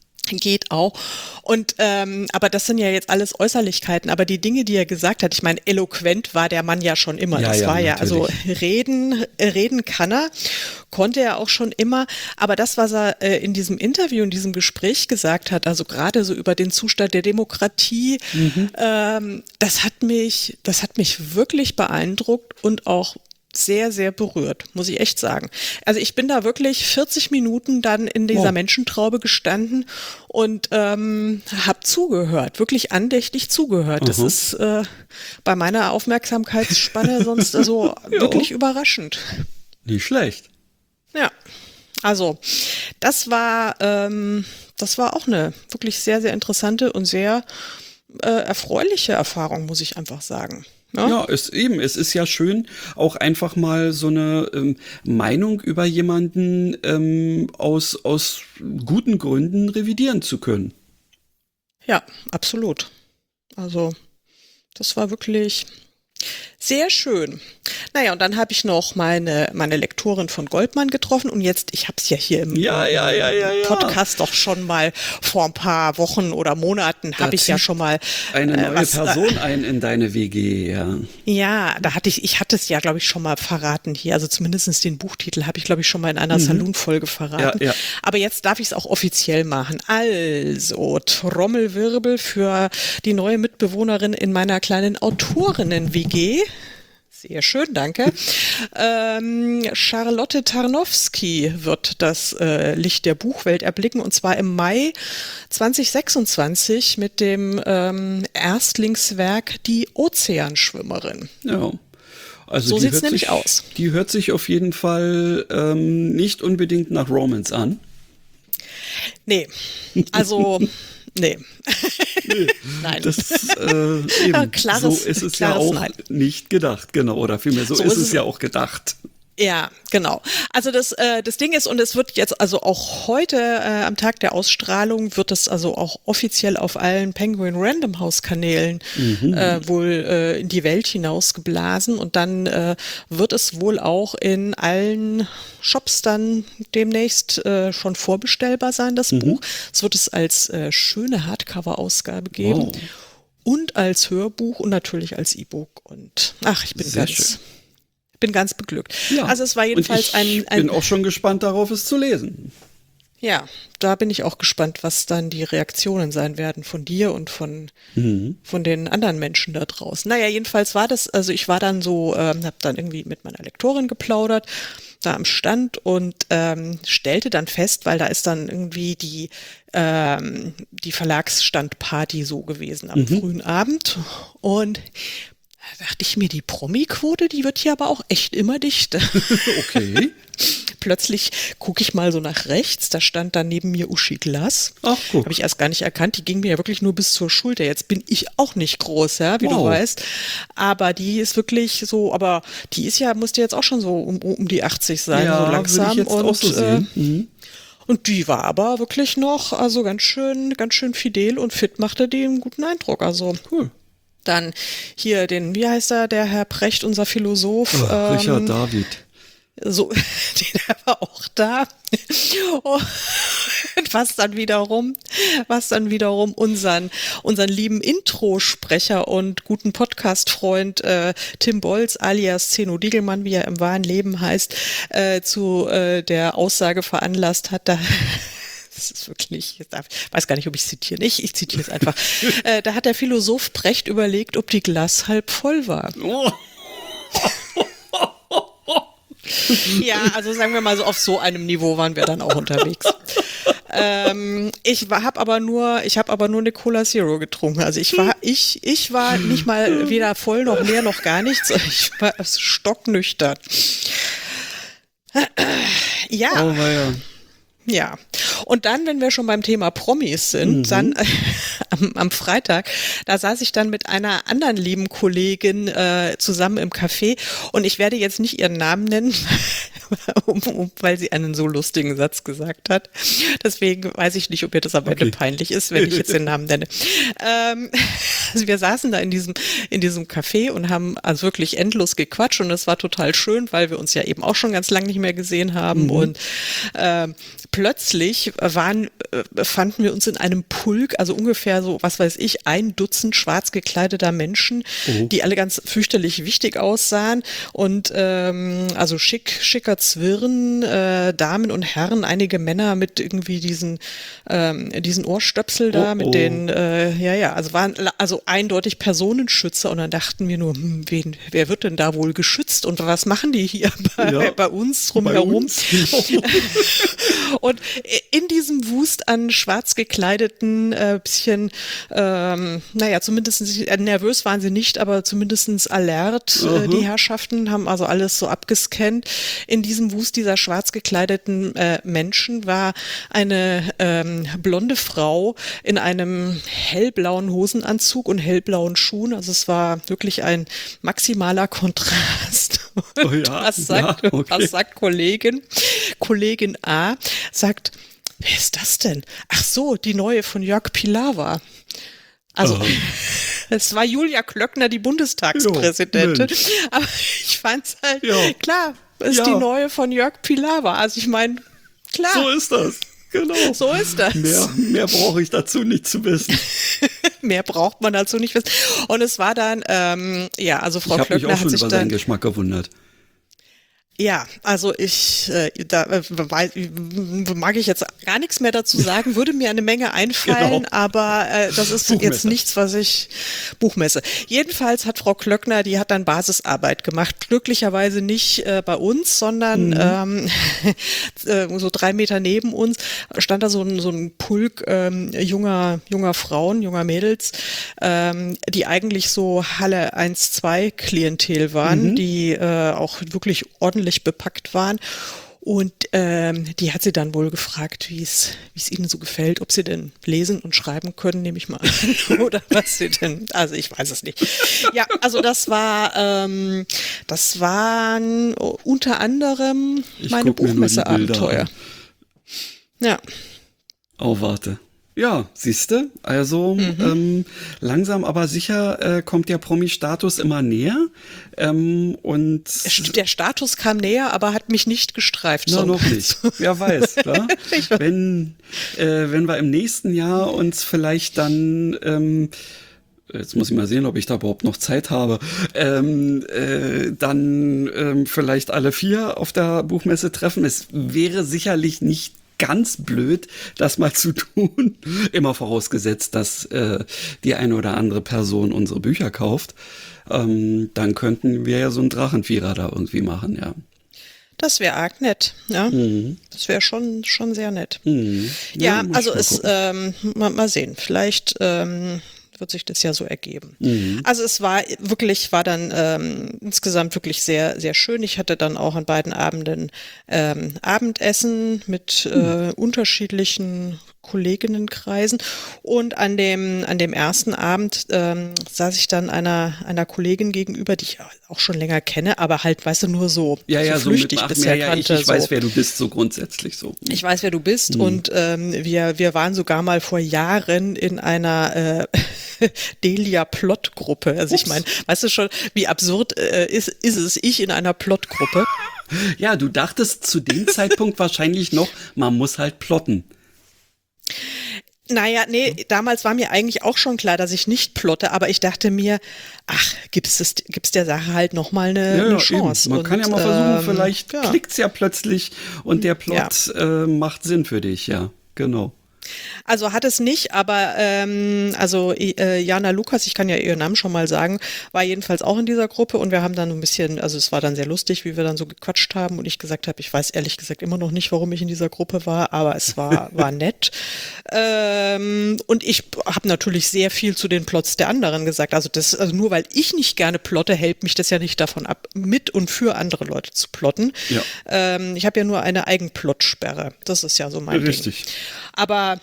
Geht auch. Und ähm, aber das sind ja jetzt alles Äußerlichkeiten. Aber die Dinge, die er gesagt hat, ich meine, eloquent war der Mann ja schon immer. Ja, das ja, war ja, also natürlich. reden, äh, reden kann er, konnte er auch schon immer. Aber das, was er äh, in diesem Interview, in diesem Gespräch gesagt hat, also gerade so über den Zustand der Demokratie, Mhm. ähm, das hat mich, das hat mich wirklich beeindruckt und auch sehr, sehr berührt, muss ich echt sagen. Also ich bin da wirklich vierzig Minuten dann in dieser Wow. Menschentraube gestanden und ähm, habe zugehört, wirklich andächtig zugehört. Das Aha. ist äh, bei meiner Aufmerksamkeitsspanne sonst so Ja. wirklich überraschend. Nicht schlecht. Ja, also das war, ähm, das war auch eine wirklich sehr, sehr interessante und sehr äh, erfreuliche Erfahrung, muss ich einfach sagen. Ja? Ja, es eben, es ist ja schön, auch einfach mal so eine ähm, Meinung über jemanden ähm, aus, aus guten Gründen revidieren zu können. Ja, absolut. Also, das war wirklich sehr schön. Naja, und dann habe ich noch meine, meine Lektorin von Goldmann getroffen und jetzt, ich habe es ja hier im Ja, ja, ja, ja, ja. Podcast doch schon mal vor ein paar Wochen oder Monaten Da habe ich ja zieht schon mal Eine äh, neue was, Person ein in deine W G, ja. Ja, da hatte ich, ich hatte es ja, glaube ich, schon mal verraten hier. Also zumindest den Buchtitel habe ich, glaube ich, schon mal in einer Saloon-Folge verraten. Ja, ja. Aber jetzt darf ich es auch offiziell machen. Also, Trommelwirbel für die neue Mitbewohnerin in meiner kleinen Autorinnen-W G. Sehr schön, danke. Ähm, Charlotte Tarnowski wird das äh, Licht der Buchwelt erblicken und zwar im Mai zwanzig sechsundzwanzig mit dem ähm, Erstlingswerk Die Ozeanschwimmerin. Ja. Also So die sieht's hört nämlich sich, aus. Die hört sich auf jeden Fall ähm, nicht unbedingt nach Romance an. Nee, also Nee. Nee, Nein. Das, äh, eben, Ja, klares- so ist es ja klares auch Nein. nicht gedacht, genau, oder vielmehr so, So ist ist es es- ja auch gedacht. Ja, genau. Also das, äh, das Ding ist, und es wird jetzt also auch heute äh, am Tag der Ausstrahlung wird es also auch offiziell auf allen Penguin Random House Kanälen äh, wohl äh, in die Welt hinausgeblasen und dann äh, wird es wohl auch in allen Shops dann demnächst äh, schon vorbestellbar sein, das Buch. Es wird es als äh, schöne Hardcover-Ausgabe geben. Wow. Und als Hörbuch und natürlich als E-Book. Und ach, ich bin Sehr ganz, schön. bin ganz beglückt. Ja. Also es war jedenfalls und ich ein, ein bin auch schon gespannt darauf, es zu lesen. ja, da bin ich auch gespannt, was dann die Reaktionen sein werden von dir und von, von den anderen Menschen da draußen. Naja, jedenfalls war das, also ich war dann so, ähm, habe dann irgendwie mit meiner Lektorin geplaudert, da am Stand und ähm, stellte dann fest, weil da ist dann irgendwie die, ähm, die Verlagsstandparty so gewesen am frühen Abend und da dachte ich mir, die Promi-Quote, die wird hier aber auch echt immer dichter. Okay. Plötzlich gucke ich mal so nach rechts, da stand dann neben mir Uschi Glas. Ach, guck. Habe ich erst gar nicht erkannt, die ging mir ja wirklich nur bis zur Schulter. Jetzt bin ich auch nicht groß, ja, wie Wow. du weißt. Aber die ist wirklich so, aber die ist ja, musste jetzt auch schon so um, um die achtzig sein, Ja, so würde langsam. ich jetzt und, auch so sehen. Mhm. Äh, und die war aber wirklich noch, also ganz schön, ganz schön fidel und fit, machte die einen guten Eindruck. Also Cool. dann hier den, wie heißt er, der Herr Precht, unser Philosoph. Oh, ähm, Richard David. So, der war auch da. Und was dann wiederum, was dann wiederum unseren, unseren lieben Introsprecher und guten Podcast-Freund äh, Tim Bolz alias Zeno Diegelmann, wie er im wahren Leben heißt, äh, zu äh, der Aussage veranlasst hat, da das ist wirklich, ich weiß gar nicht, ob ich zitiere. Ich, ich zitiere es einfach. äh, da hat der Philosoph Precht überlegt, ob die Glas halb voll war. Oh. Ja, also sagen wir mal so, auf so einem Niveau waren wir dann auch unterwegs. ähm, ich habe aber nur, ich habe aber nur eine Cola Zero getrunken. Also ich war, ich, ich war nicht mal weder voll noch leer noch gar nichts. Ich war stocknüchtern. Ja. Oh, weia. Ja, und dann, wenn wir schon beim Thema Promis sind, mhm. dann äh, am, am Freitag, da saß ich dann mit einer anderen lieben Kollegin äh, zusammen im Café und ich werde jetzt nicht ihren Namen nennen, um, um, weil sie einen so lustigen Satz gesagt hat. Deswegen weiß ich nicht, ob ihr das am Ende Okay. peinlich ist, wenn ich jetzt den Namen nenne. Ähm, also wir saßen da in diesem, in diesem Café und haben also wirklich endlos gequatscht und es war total schön, weil wir uns ja eben auch schon ganz lange nicht mehr gesehen haben mhm. und ähm, plötzlich waren, äh, fanden wir uns in einem Pulk, also ungefähr so, was weiß ich, ein Dutzend schwarz gekleideter Menschen, Oh. die alle ganz fürchterlich wichtig aussahen und ähm, also schick, schicker Zwirn, äh, Damen und Herren, einige Männer mit irgendwie diesen, ähm, diesen Ohrstöpsel da, Oh, mit oh. den, äh, ja, ja, also waren also eindeutig Personenschützer und dann dachten wir nur, hm, wen, wer wird denn da wohl geschützt und was machen die hier bei, Ja, bei uns bei drumherum? uns, genau. Und in diesem Wust an schwarz gekleideten, äh, bisschen, ähm, naja, zumindest äh, nervös waren sie nicht, aber zumindestens alert, äh, die Herrschaften haben also alles so abgescannt. In diesem Wust dieser schwarz gekleideten äh, Menschen war eine ähm, blonde Frau in einem hellblauen Hosenanzug und hellblauen Schuhen. Also es war wirklich ein maximaler Kontrast. Oh ja, was sagt, ja, okay. was sagt Kollegin? Kollegin A sagt, wer ist das denn? Ach so, die neue von Jörg Pilawa. Also, Oh. es war Julia Klöckner, die Bundestagspräsidentin. Jo, aber ich fand's halt, Ja. klar, ist Ja. die neue von Jörg Pilawa. Also ich meine, klar, So ist das. Genau. so ist das. Mehr, mehr brauche ich dazu nicht zu wissen. Mehr braucht man dazu nicht wissen. Und es war dann, ähm, ja, also Frau Ich habe mich Klöckner auch hat schon sich über dann... seinen Geschmack gewundert. Ja, also ich, äh, da äh, weiß, mag ich jetzt gar nichts mehr dazu sagen, würde mir eine Menge einfallen, Genau. aber äh, das ist Buchmesse. jetzt nichts, was ich, Buchmesse. Jedenfalls hat Frau Klöckner, die hat dann Basisarbeit gemacht, glücklicherweise nicht äh, bei uns, sondern ähm, äh, so drei Meter neben uns stand da so ein, so ein Pulk ähm, junger, junger Frauen, junger Mädels, ähm, die eigentlich so Halle eins zwei Klientel waren, die äh, auch wirklich ordentlich bepackt waren. Und ähm, die hat sie dann wohl gefragt, wie es wie es ihnen so gefällt, ob sie denn lesen und schreiben können, nehme ich mal an, oder was sie denn, also ich weiß es nicht. Ja, also das war, ähm, das waren unter anderem Ich meine guck mir nur die Bilder Buchmesse-Abenteuer. an. Ja. Oh, warte. Ja, siehste, also mhm. ähm, langsam aber sicher äh, kommt der Promi-Status immer näher. Ähm, und der Status kam näher, aber hat mich nicht gestreift. Na, so. noch nicht. Wer weiß, klar. wenn, äh, wenn wir im nächsten Jahr uns vielleicht dann... Ähm, jetzt muss ich mal sehen, ob ich da überhaupt noch Zeit habe, ähm, äh, dann ähm, vielleicht alle vier auf der Buchmesse treffen. Es wäre sicherlich nicht ganz blöd, das mal zu tun. Immer vorausgesetzt, dass äh, die eine oder andere Person unsere Bücher kauft. Ähm, dann könnten wir ja so einen Drachenvierer da irgendwie machen, ja. Das wäre arg nett, ja. Mhm. Das wäre schon, schon sehr nett. Mhm. Ja, ja also es, ähm, mal, mal sehen, vielleicht ähm, wird sich das ja so ergeben. Mhm. Also es war wirklich, war dann ähm, insgesamt wirklich sehr, sehr schön. Ich hatte dann auch an beiden Abenden ähm, Abendessen mit äh, mhm. unterschiedlichen Kolleginnenkreisen und an dem an dem ersten Abend ähm, saß ich dann einer einer Kollegin gegenüber, die ich auch schon länger kenne, aber halt, weißt du, nur so, ja, ja, so flüchtig so mit, ach, bisher ja, ja, kannte. Ich, ich so. weiß, wer du bist, so grundsätzlich so. Ich weiß, wer du bist mhm. und ähm, wir wir waren sogar mal vor Jahren in einer äh, Delia-Plot-Gruppe. Also Ups. Ich meine, weißt du schon, wie absurd äh, ist ist es, ich in einer Plot-Gruppe? Ja, du dachtest zu dem Zeitpunkt wahrscheinlich noch, man muss halt plotten. Naja, nee, damals war mir eigentlich auch schon klar, dass ich nicht plotte, aber ich dachte mir, ach, gibt's es, gibt's der Sache halt nochmal eine, ja, eine Chance. Eben. Man und, kann ja mal versuchen, ähm, vielleicht ja. klickt's ja plötzlich und der Plot ja. äh, macht Sinn für dich, ja, genau. Also hat es nicht, aber ähm, also äh, Jana Lukas, ich kann ja ihren Namen schon mal sagen, war jedenfalls auch in dieser Gruppe und wir haben dann ein bisschen, also es war dann sehr lustig, wie wir dann so gequatscht haben und ich gesagt habe, ich weiß ehrlich gesagt immer noch nicht, warum ich in dieser Gruppe war, aber es war war nett. Ähm, und ich habe natürlich sehr viel zu den Plots der anderen gesagt. Also das, also nur weil ich nicht gerne plotte, hält mich das ja nicht davon ab, mit und für andere Leute zu plotten. Ja. Ähm, ich habe ja nur eine Eigenplotsperre. Das ist ja so mein Richtig. Ding. Aber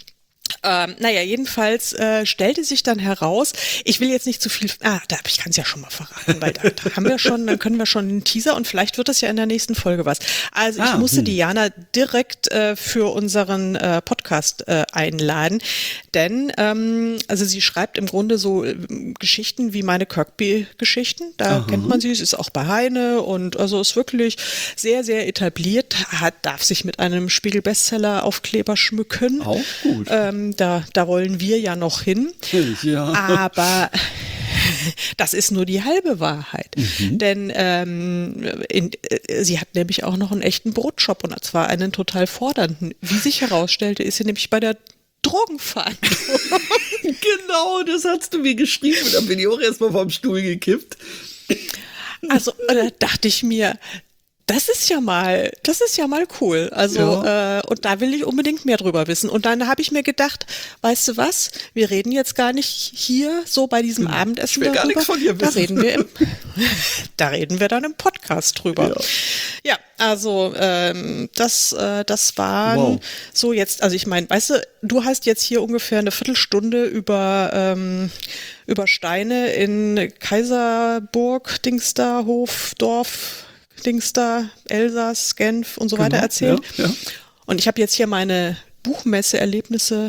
Ähm, naja, jedenfalls äh, stellte sich dann heraus, ich will jetzt nicht zu viel, ah, da, ich kann es ja schon mal verraten, weil da, da haben wir schon, dann können wir schon einen Teaser und vielleicht wird das ja in der nächsten Folge was. Also ah, ich musste hm. Diana direkt äh, für unseren äh, Podcast äh, einladen, denn ähm, also sie schreibt im Grunde so äh, Geschichten wie meine Kirkby-Geschichten, da Aha. kennt man sie, sie ist auch bei Heine und also ist wirklich sehr, sehr etabliert, hat, darf sich mit einem Spiegel-Bestseller-Aufkleber schmücken. Auch gut. Ähm, Da, da wollen wir ja noch hin, ja. aber das ist nur die halbe Wahrheit, mhm. denn ähm, in, äh, sie hat nämlich auch noch einen echten Brotjob und zwar einen total fordernden. Wie sich herausstellte, ist sie nämlich bei der Drogenverhandlung. Genau, das hast du mir geschrieben und dann bin ich auch erstmal vom Stuhl gekippt. Also da dachte ich mir, das ist ja mal, das ist ja mal cool. Also ja. äh, und da will ich unbedingt mehr drüber wissen. Und dann habe ich mir gedacht, weißt du was? Wir reden jetzt gar nicht hier so bei diesem hm. Abendessen ich will darüber. Gar nichts von dir da wissen. reden wir im, da reden wir dann im Podcast drüber. Ja, ja also ähm, das, äh, das waren wow. so jetzt. Also ich meine, weißt du, du hast jetzt hier ungefähr eine Viertelstunde über ähm, über Steine in Kaiserburg, Dingsterhof, Dorf. Dings da, Elsass, Genf und so genau, weiter erzählt. Ja, ja. Und ich habe jetzt hier meine Buchmesse-Erlebnisse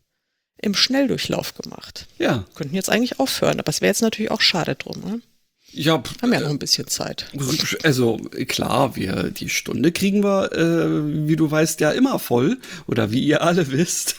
im Schnelldurchlauf gemacht. Ja. Könnten jetzt eigentlich aufhören, aber es wäre jetzt natürlich auch schade drum. Ne? Ja, haben ja noch ein bisschen Zeit. Also klar, wir die Stunde kriegen wir, äh, wie du weißt, ja immer voll. Oder wie ihr alle wisst.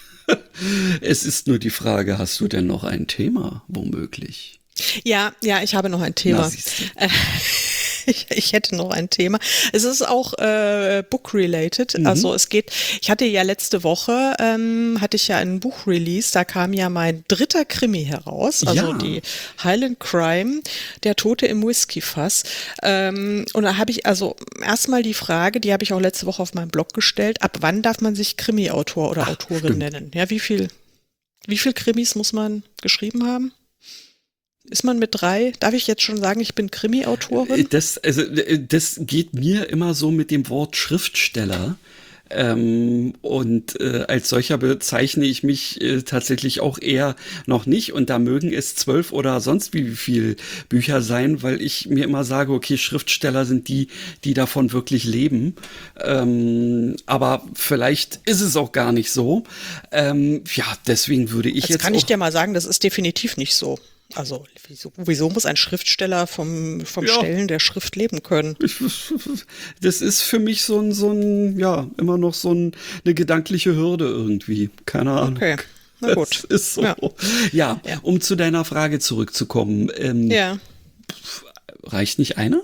Es ist nur die Frage, hast du denn noch ein Thema, womöglich? Ja, ja, ich habe noch ein Thema. Na, Ich, ich hätte noch ein Thema. Es ist auch äh, book-related. Mhm. Also es geht, ich hatte ja letzte Woche, ähm, hatte ich ja einen Buch-Release, da kam ja mein dritter Krimi heraus, also ja. die Highland Crime, der Tote im Whiskyfass. Ähm, und da habe ich also erstmal die Frage, die habe ich auch letzte Woche auf meinem Blog gestellt, ab wann darf man sich Krimi-Autor oder Ach, Autorin stimmt. nennen? Ja, wie viel, wie viel Krimis muss man geschrieben haben? Ist man mit drei? Darf ich jetzt schon sagen, ich bin Krimi-Autorin? Das, also, das geht mir immer so mit dem Wort Schriftsteller. Ähm, und äh, als solcher bezeichne ich mich äh, tatsächlich auch eher noch nicht. Und da mögen es zwölf oder sonst wie viel Bücher sein, weil ich mir immer sage, okay, Schriftsteller sind die, die davon wirklich leben. Ähm, aber vielleicht ist es auch gar nicht so. Ähm, ja, deswegen würde ich Jetzt, jetzt kann auch ich dir mal sagen, das ist definitiv nicht so. Also wieso, wieso muss ein Schriftsteller vom, vom Ja. Stellen der Schrift leben können? Ich, das ist für mich so ein, so ein, ja, immer noch so ein, eine gedankliche Hürde irgendwie. Keine Ahnung. Okay, na gut. Das ist so. Ja. Ja, Ja. um zu deiner Frage zurückzukommen. Ähm, Ja. Reicht nicht einer?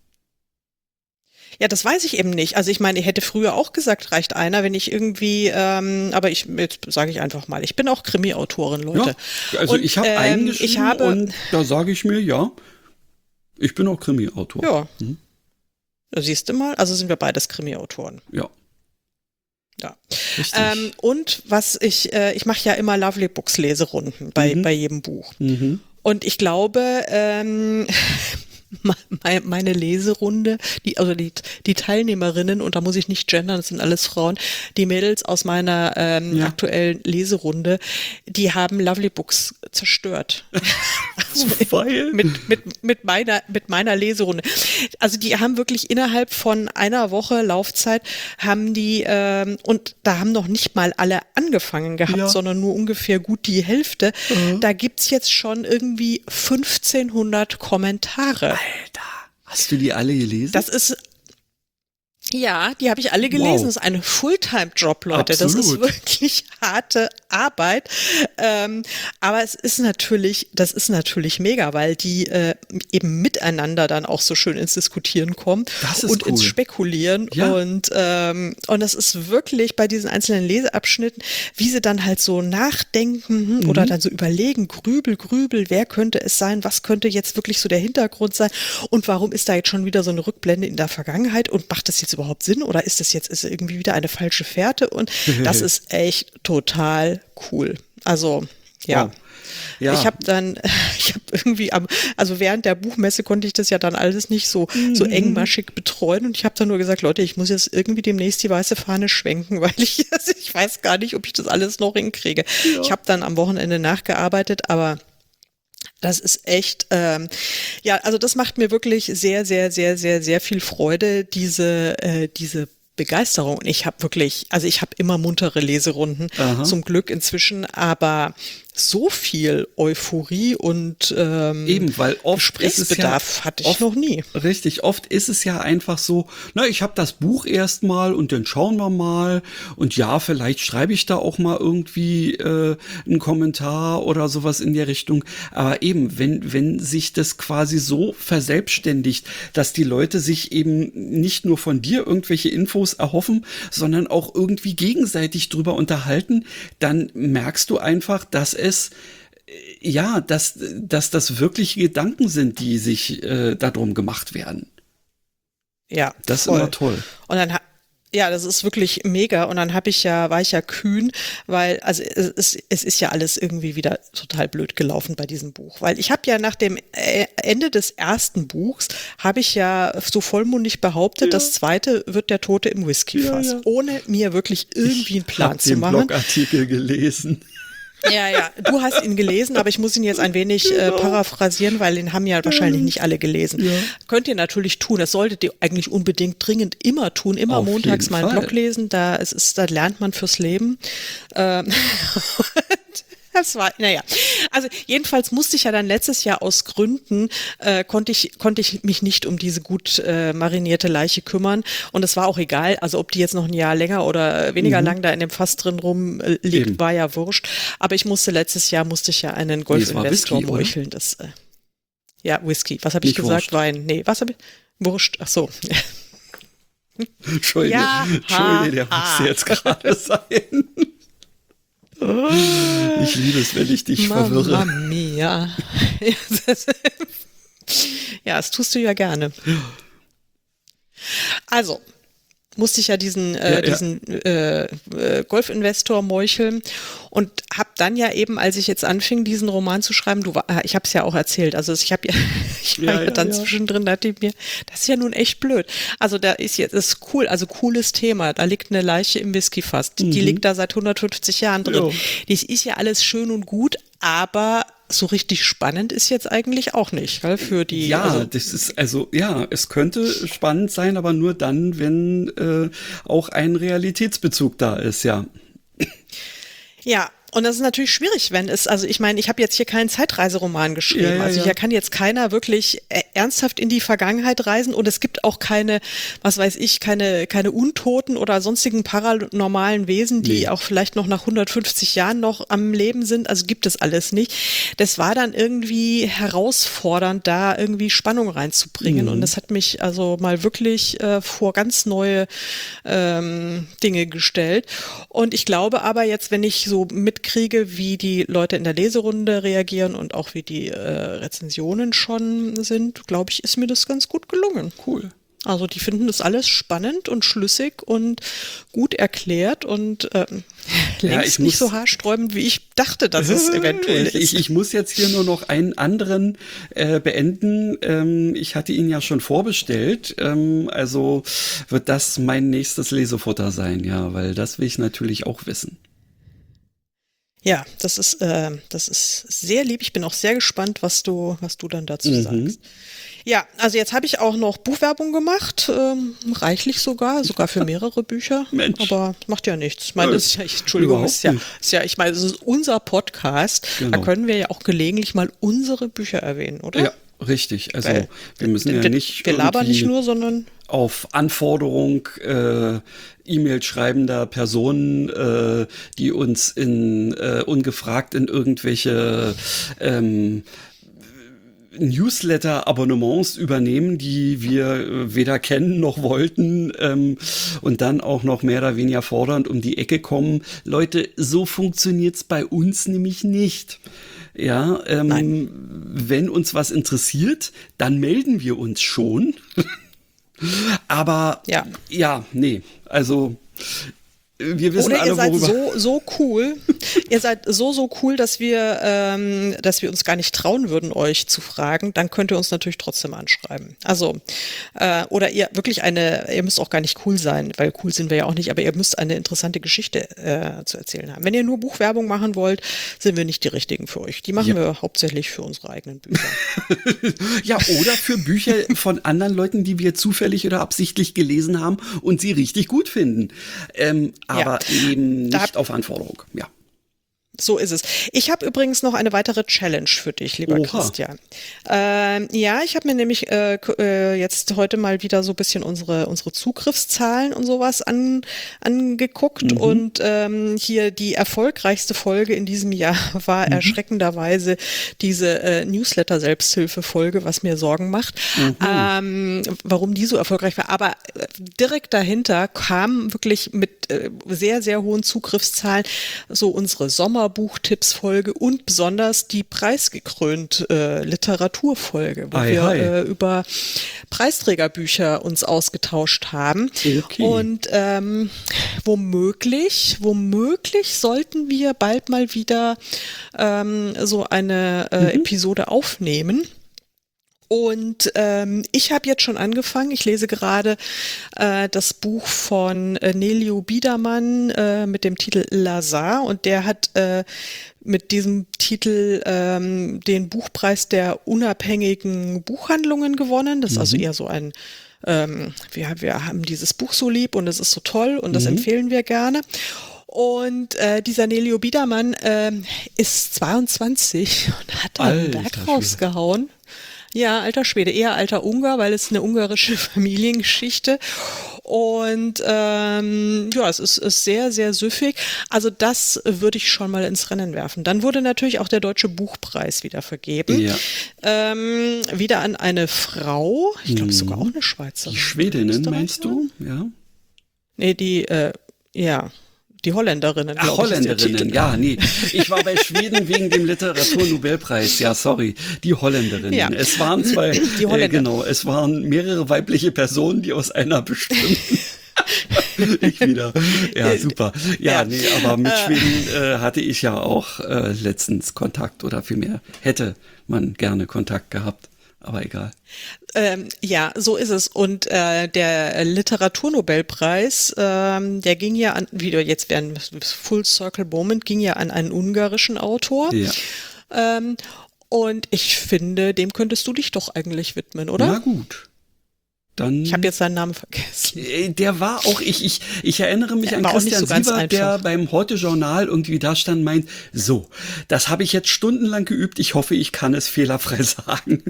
Ja, das weiß ich eben nicht. Also ich meine, ich hätte früher auch gesagt, reicht einer, wenn ich irgendwie, ähm, aber ich, jetzt sage ich einfach mal, ich bin auch Krimi-Autorin, Leute. Ja, also Und, ich habe ähm, eingeschrieben ich habe, und da sage ich mir, ja, ich bin auch Krimi-Autor. ja, Hm? siehst du mal, also sind wir beides Krimi-Autoren. Ja. Ja. Richtig. Ähm, und was ich, äh, ich mache ja immer Lovely Books Leserunden bei, Mhm. bei jedem Buch. Mhm. Und ich glaube, ähm, me- meine Leserunde, die, also die, die Teilnehmerinnen, und da muss ich nicht gendern, das sind alles Frauen, die Mädels aus meiner ähm, Ja. aktuellen Leserunde, die haben Lovely Books zerstört. Also Weil? mit, mit, mit, meiner, mit meiner Leserunde. Also die haben wirklich innerhalb von einer Woche Laufzeit haben die, ähm, und da haben noch nicht mal alle angefangen gehabt, Ja. sondern nur ungefähr gut die Hälfte. Da gibt's jetzt schon irgendwie fünfzehnhundert Kommentare. Alter, hast du die alle gelesen? Das ist, ja, die habe ich alle gelesen. Wow. Das ist ein Fulltime-Job, Leute. Das ist Absolut. wirklich harte Arbeit. Ähm, aber es ist natürlich, das ist natürlich mega, weil die äh, eben miteinander dann auch so schön ins Diskutieren kommen Das ist und ins cool. Spekulieren. Ja. Und, ähm, und das ist wirklich bei diesen einzelnen Leseabschnitten, wie sie dann halt so nachdenken hm, oder dann so überlegen, grübel, grübel, wer könnte es sein, was könnte jetzt wirklich so der Hintergrund sein und warum ist da jetzt schon wieder so eine Rückblende in der Vergangenheit und macht das jetzt überhaupt Sinn oder ist das jetzt ist irgendwie wieder eine falsche Fährte? Und das ist echt total cool. Also, ja. Wow. Ja. Ich habe dann, ich habe irgendwie am, also während der Buchmesse konnte ich das ja dann alles nicht so, so engmaschig betreuen und ich habe dann nur gesagt, Leute, ich muss jetzt irgendwie demnächst die weiße Fahne schwenken, weil ich, also ich weiß gar nicht, ob ich das alles noch hinkriege. Ja. Ich habe dann am Wochenende nachgearbeitet, aber das ist echt, ähm, ja, also das macht mir wirklich sehr, sehr, sehr, sehr, sehr viel Freude, diese, äh, diese Begeisterung. Und ich habe wirklich, also ich habe immer muntere Leserunden, Aha. zum Glück inzwischen, aber so viel Euphorie und ähm, Eben, weil oft ist es ja, Gesprächsbedarf hatte ich oft, noch nie. Richtig, oft ist es ja einfach so, na, ich habe das Buch erstmal und dann schauen wir mal und ja, vielleicht schreibe ich da auch mal irgendwie äh, einen Kommentar oder sowas in der Richtung. Aber eben, wenn, wenn sich das quasi so verselbstständigt, dass die Leute sich eben nicht nur von dir irgendwelche Infos erhoffen, sondern auch irgendwie gegenseitig drüber unterhalten, dann merkst du einfach, dass es ja, dass, dass das wirklich Gedanken sind, die sich äh, darum gemacht werden. Ja, Das voll. ist immer toll. Und dann ha- ja, das ist wirklich mega. Und dann habe ich ja, war ich ja kühn, weil, also es ist, es ist ja alles irgendwie wieder total blöd gelaufen bei diesem Buch. Weil ich habe ja nach dem äh, Ende des ersten Buchs, habe ich ja so vollmundig behauptet, Ja. das zweite wird der Tote im Whiskyfass. Ja, ja. Ohne mir wirklich irgendwie einen Plan hab zu den machen. Blogartikel gelesen. Ja, ja, du hast ihn gelesen, aber ich muss ihn jetzt ein wenig äh, paraphrasieren, weil den haben ja wahrscheinlich nicht alle gelesen. Ja. Könnt ihr natürlich tun, das solltet ihr eigentlich unbedingt dringend immer tun, immer Auf montags jeden meinen Fall. Blog lesen, da es ist, da lernt man fürs Leben. Ähm, Das war, naja, also jedenfalls musste ich ja dann letztes Jahr aus Gründen, äh, konnte ich konnte ich mich nicht um diese gut äh, marinierte Leiche kümmern und es war auch egal, also ob die jetzt noch ein Jahr länger oder weniger lang da in dem Fass drin rumliegt, äh, Eben. war ja wurscht, aber ich musste letztes Jahr, musste ich ja einen Nee, es war Golfinvestor Whisky, oder? meucheln, das, äh, ja, Whisky, was habe ich Nicht gesagt, Wurst. Wein, nee, was habe ich, Wurscht, ach so, Entschuldige, Ja, Entschuldige, der ha, musste jetzt gerade sein. Ich liebe es, wenn ich dich Mamma verwirre. mia. Ja, das tust du ja gerne. Also, musste ich ja diesen, äh, Ja, ja. diesen äh, äh, Golfinvestor meucheln und habe dann ja eben, als ich jetzt anfing, diesen Roman zu schreiben, du, ich habe es ja auch erzählt, also ich habe ja, ich war ja, ja dann ja. zwischendrin, dachte ich mir, das ist ja nun echt blöd. Also da ist jetzt, ist cool, also cooles Thema, da liegt eine Leiche im Whiskyfass, die, mhm. die liegt da seit hundertfünfzig Jahren drin. Jo. Das ist ja alles schön und gut, aber so richtig spannend ist jetzt eigentlich auch nicht, gell, für die. Ja, also, das ist, also, ja, es könnte spannend sein, aber nur dann, wenn äh, auch ein Realitätsbezug da ist, ja. Ja. Und das ist natürlich schwierig, wenn es, also ich meine, ich habe jetzt hier keinen Zeitreiseroman geschrieben. Ja, ja, also hier ja. kann jetzt keiner wirklich ernsthaft in die Vergangenheit reisen und es gibt auch keine, was weiß ich, keine keine Untoten oder sonstigen paranormalen Wesen, die nee. auch vielleicht noch nach hundertfünfzig Jahren noch am Leben sind. Also gibt es alles nicht. Das war dann irgendwie herausfordernd, da irgendwie Spannung reinzubringen. Mhm. Und das hat mich also mal wirklich äh, vor ganz neue ähm, Dinge gestellt. Und ich glaube aber jetzt, wenn ich so mit kriege, wie die Leute in der Leserunde reagieren und auch wie die äh, Rezensionen schon sind, glaube ich, ist mir das ganz gut gelungen. Cool. Also die finden das alles spannend und schlüssig und gut erklärt und ähm, ja, längst nicht so haarsträubend, wie ich dachte, dass es eventuell ist. Ich, ich muss jetzt hier nur noch einen anderen äh, beenden. Ähm, ich hatte ihn ja schon vorbestellt. Ähm, also wird das mein nächstes Lesefutter sein, ja, weil das will ich natürlich auch wissen. Ja, das ist, äh, das ist sehr lieb. Ich bin auch sehr gespannt, was du, was du dann dazu mhm. sagst. Ja, also jetzt habe ich auch noch Buchwerbung gemacht, ähm, reichlich sogar, sogar für mehrere Bücher. Mensch. Aber macht ja nichts. Ich meine, das ist ja, ich, Entschuldigung, ist ja, ist ja, ich meine, das ist unser Podcast. Genau. Da können wir ja auch gelegentlich mal unsere Bücher erwähnen, oder? Ja, richtig. Also Weil, wir müssen ja wir, nicht wir labern nicht nur, sondern auf Anforderung äh, E-Mail schreibender Personen, äh, die uns in äh, ungefragt in irgendwelche ähm, Newsletter-Abonnements übernehmen, die wir weder kennen noch wollten ähm, und dann auch noch mehr oder weniger fordernd um die Ecke kommen. Leute, so funktioniert's bei uns nämlich nicht. Ja, ähm, wenn uns was interessiert, dann melden wir uns schon. Aber ja. ja, nee, also wir wissen Oder alle, ihr seid worüber. so so cool, ihr seid so so cool, dass wir ähm, dass wir uns gar nicht trauen würden, euch zu fragen. Dann könnt ihr uns natürlich trotzdem anschreiben. Also äh, oder ihr wirklich eine, ihr müsst auch gar nicht cool sein, weil cool sind wir ja auch nicht. Aber ihr müsst eine interessante Geschichte äh, zu erzählen haben. Wenn ihr nur Buchwerbung machen wollt, sind wir nicht die richtigen für euch. Die machen ja. wir hauptsächlich für unsere eigenen Bücher. Ja, oder für Bücher von anderen Leuten, die wir zufällig oder absichtlich gelesen haben und sie richtig gut finden. Ähm, aber ja. eben nicht da, auf Anforderung, ja. So ist es. Ich habe übrigens noch eine weitere Challenge für dich, lieber Oha. Christian. Ähm, ja, ich habe mir nämlich äh, äh, jetzt heute mal wieder so ein bisschen unsere unsere Zugriffszahlen und sowas an, angeguckt mhm. und ähm, hier die erfolgreichste Folge in diesem Jahr war mhm. erschreckenderweise diese äh, Newsletter-Selbsthilfe-Folge, was mir Sorgen macht, mhm. ähm, warum die so erfolgreich war. Aber äh, direkt dahinter kam wirklich mit äh, sehr, sehr hohen Zugriffszahlen so unsere Sommer Buchtipps-Folge und besonders die preisgekrönt äh, Literaturfolge, wo ei, wir ei. Äh, über Preisträgerbücher uns ausgetauscht haben. Okay. Und ähm, womöglich, womöglich sollten wir bald mal wieder ähm, so eine äh, mhm. Episode aufnehmen. Und ähm, ich habe jetzt schon angefangen, ich lese gerade äh, das Buch von äh, Nelio Biedermann äh, mit dem Titel Lazar und der hat äh, mit diesem Titel ähm, den Buchpreis der unabhängigen Buchhandlungen gewonnen. Das ist mhm. also eher so ein, ähm, wir, wir haben dieses Buch so lieb und es ist so toll und das mhm. empfehlen wir gerne. Und äh, dieser Nelio Biedermann äh, ist zweiundzwanzig und hat da einen Berg rausgehauen. Ja, alter Schwede, eher alter Ungar, weil es eine ungarische Familiengeschichte und ähm, ja, es ist, ist sehr, sehr süffig. Also das würde ich schon mal ins Rennen werfen. Dann wurde natürlich auch der Deutsche Buchpreis wieder vergeben. Ja. Ähm, wieder an eine Frau, ich glaube sogar auch eine Schweizerin. Die Schwedinnen, meinst du? Ja. Nee, die, äh, ja. Die Holländerinnen, glaube ich. Ach, Holländerinnen, ja, nee. Ich war bei Schweden wegen dem Literaturnobelpreis. Ja, sorry. Die Holländerinnen. Ja. Es waren zwei, die Holländer. Äh, genau, es waren mehrere weibliche Personen, die aus einer bestimmten Ich wieder. Ja, super. Ja, Ja. nee, aber mit Schweden äh, hatte ich ja auch äh, letztens Kontakt oder vielmehr hätte man gerne Kontakt gehabt. Aber egal. Ähm, ja, so ist es. Und äh, der Literaturnobelpreis, ähm, der ging ja an, wieder jetzt werden Full Circle Moment, ging ja an einen ungarischen Autor. Ja. Ähm, und ich finde, dem könntest du dich doch eigentlich widmen, oder? Na gut. Dann. Ich habe jetzt seinen Namen vergessen. Äh, Der war auch, ich, ich, ich erinnere mich Der an war auch nicht Christian so ganz Sievert, der einfach. beim Heute-Journal irgendwie da stand, meint, so, das habe ich jetzt stundenlang geübt, ich hoffe, ich kann es fehlerfrei sagen.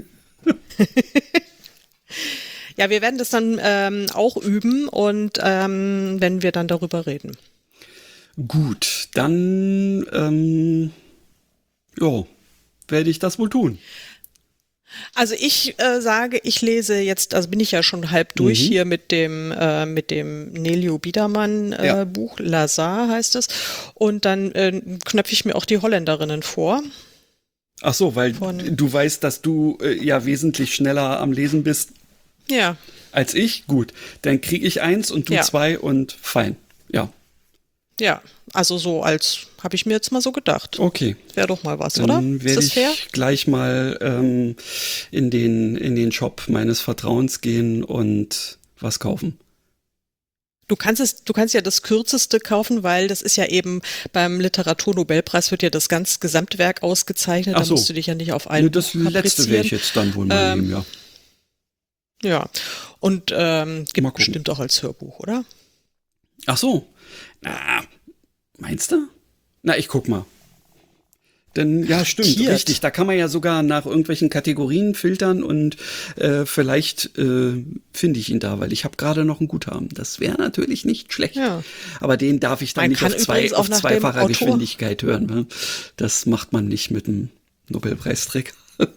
Ja, wir werden das dann ähm, auch üben und ähm, wenn wir dann darüber reden. Gut, dann, ähm, ja, werde ich das wohl tun. Also ich äh, sage, ich lese jetzt, also bin ich ja schon halb durch Mhm. hier mit dem äh, mit dem Nelio Biedermann äh, Ja. Buch, Lazar heißt es, und dann äh, knöpfe ich mir auch die Holländerinnen vor. Ach so, weil Von- du weißt, dass du äh, ja wesentlich schneller am Lesen bist Ja, als ich. Gut, dann kriege ich eins und du Ja. zwei und fein. Ja, ja, also so als habe ich mir jetzt mal so gedacht. okay. Wäre doch mal was, oder? Dann Ist werde das ich fair? gleich mal ähm, in den in den Shop meines Vertrauens gehen und was kaufen. Du kannst es, du kannst ja das kürzeste kaufen, weil das ist ja eben beim Literaturnobelpreis wird ja das ganze Gesamtwerk ausgezeichnet. Ach Da so. musst du dich ja nicht auf ein Nö, das Buch letzte werde ich kaprizieren. jetzt dann wohl mal Ähm, nehmen, ja. Ja, und ähm, Mal gibt gucken. bestimmt auch als Hörbuch, oder? Ach so. Na, meinst du? Na, ich guck mal. Denn ja, stimmt, Tiert. richtig. Da kann man ja sogar nach irgendwelchen Kategorien filtern und äh, vielleicht äh, finde ich ihn da, weil ich habe gerade noch ein Guthaben. Das wäre natürlich nicht schlecht. Ja. Aber den darf ich dann Man nicht kann auf, zwei, übrigens auch auf nach dem zweifacher Autor- Geschwindigkeit hören. Ne? Das macht man nicht mit dem Nobelpreisträger.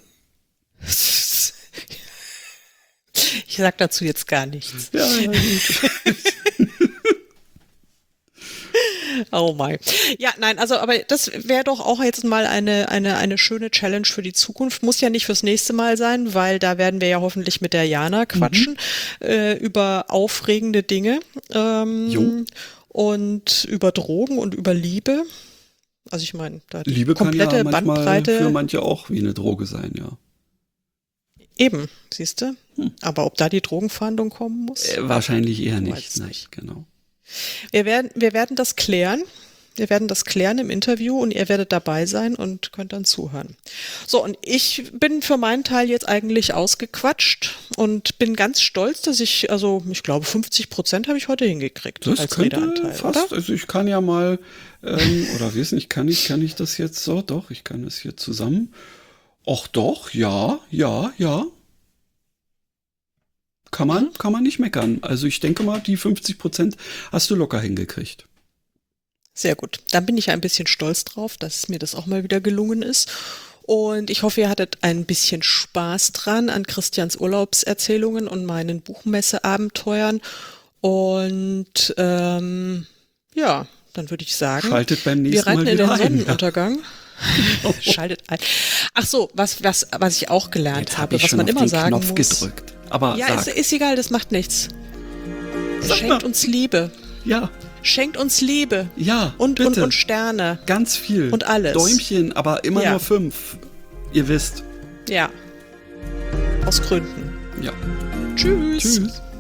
Ich sag dazu jetzt gar nichts. Ja, ja, gut. Oh mein. Ja, nein, also aber das wäre doch auch jetzt mal eine, eine, eine schöne Challenge für die Zukunft. Muss ja nicht fürs nächste Mal sein, weil da werden wir ja hoffentlich mit der Jana quatschen äh, über aufregende Dinge ähm, Jo. und über Drogen und über Liebe. Also ich meine, da die Liebe kann ja komplette manchmal Bandbreite. für manche auch wie eine Droge sein, ja. Eben, siehst du? Hm. Aber ob da die Drogenfahndung kommen muss? Äh, wahrscheinlich eher nicht. Weiß Nein, nicht. genau. Wir werden, wir werden das klären. Wir werden das klären im Interview und ihr werdet dabei sein und könnt dann zuhören. So, und ich bin für meinen Teil jetzt eigentlich ausgequatscht und bin ganz stolz, dass ich, also ich glaube, fünfzig Prozent habe ich heute hingekriegt Das als könnte Redeanteil, fast, oder? also ich kann ja mal, ähm, oder wissen, ich kann nicht, kann ich das jetzt so? Doch, ich kann das hier zusammen. Ach doch, ja, ja, ja. Kann man, kann man nicht meckern. Also ich denke mal, die fünfzig Prozent hast du locker hingekriegt. Sehr gut. Dann bin ich ein bisschen stolz drauf, dass mir das auch mal wieder gelungen ist. Und ich hoffe, ihr hattet ein bisschen Spaß dran an Christians Urlaubserzählungen und meinen Buchmesseabenteuern. Und ähm, ja, dann würde ich sagen, Schaltet beim wir nächsten reiten Mal in den wieder ein. Ja. Sonnenuntergang. Schaltet ein. Ach so, was, was, was ich auch gelernt Jetzt habe habe, ich was schon man auf immer den sagen Knopf muss. gedrückt. Aber Ja, ist, sag, ist egal, das macht nichts. Sag Schenkt mal. uns Liebe. ja, Schenkt uns Liebe. ja, Und, bitte. und, und Sterne. Ganz viel. und alles. Däumchen, aber immer Ja. nur fünf. Ihr wisst. Ja. Aus Gründen. Ja. Tschüss. Tschüss.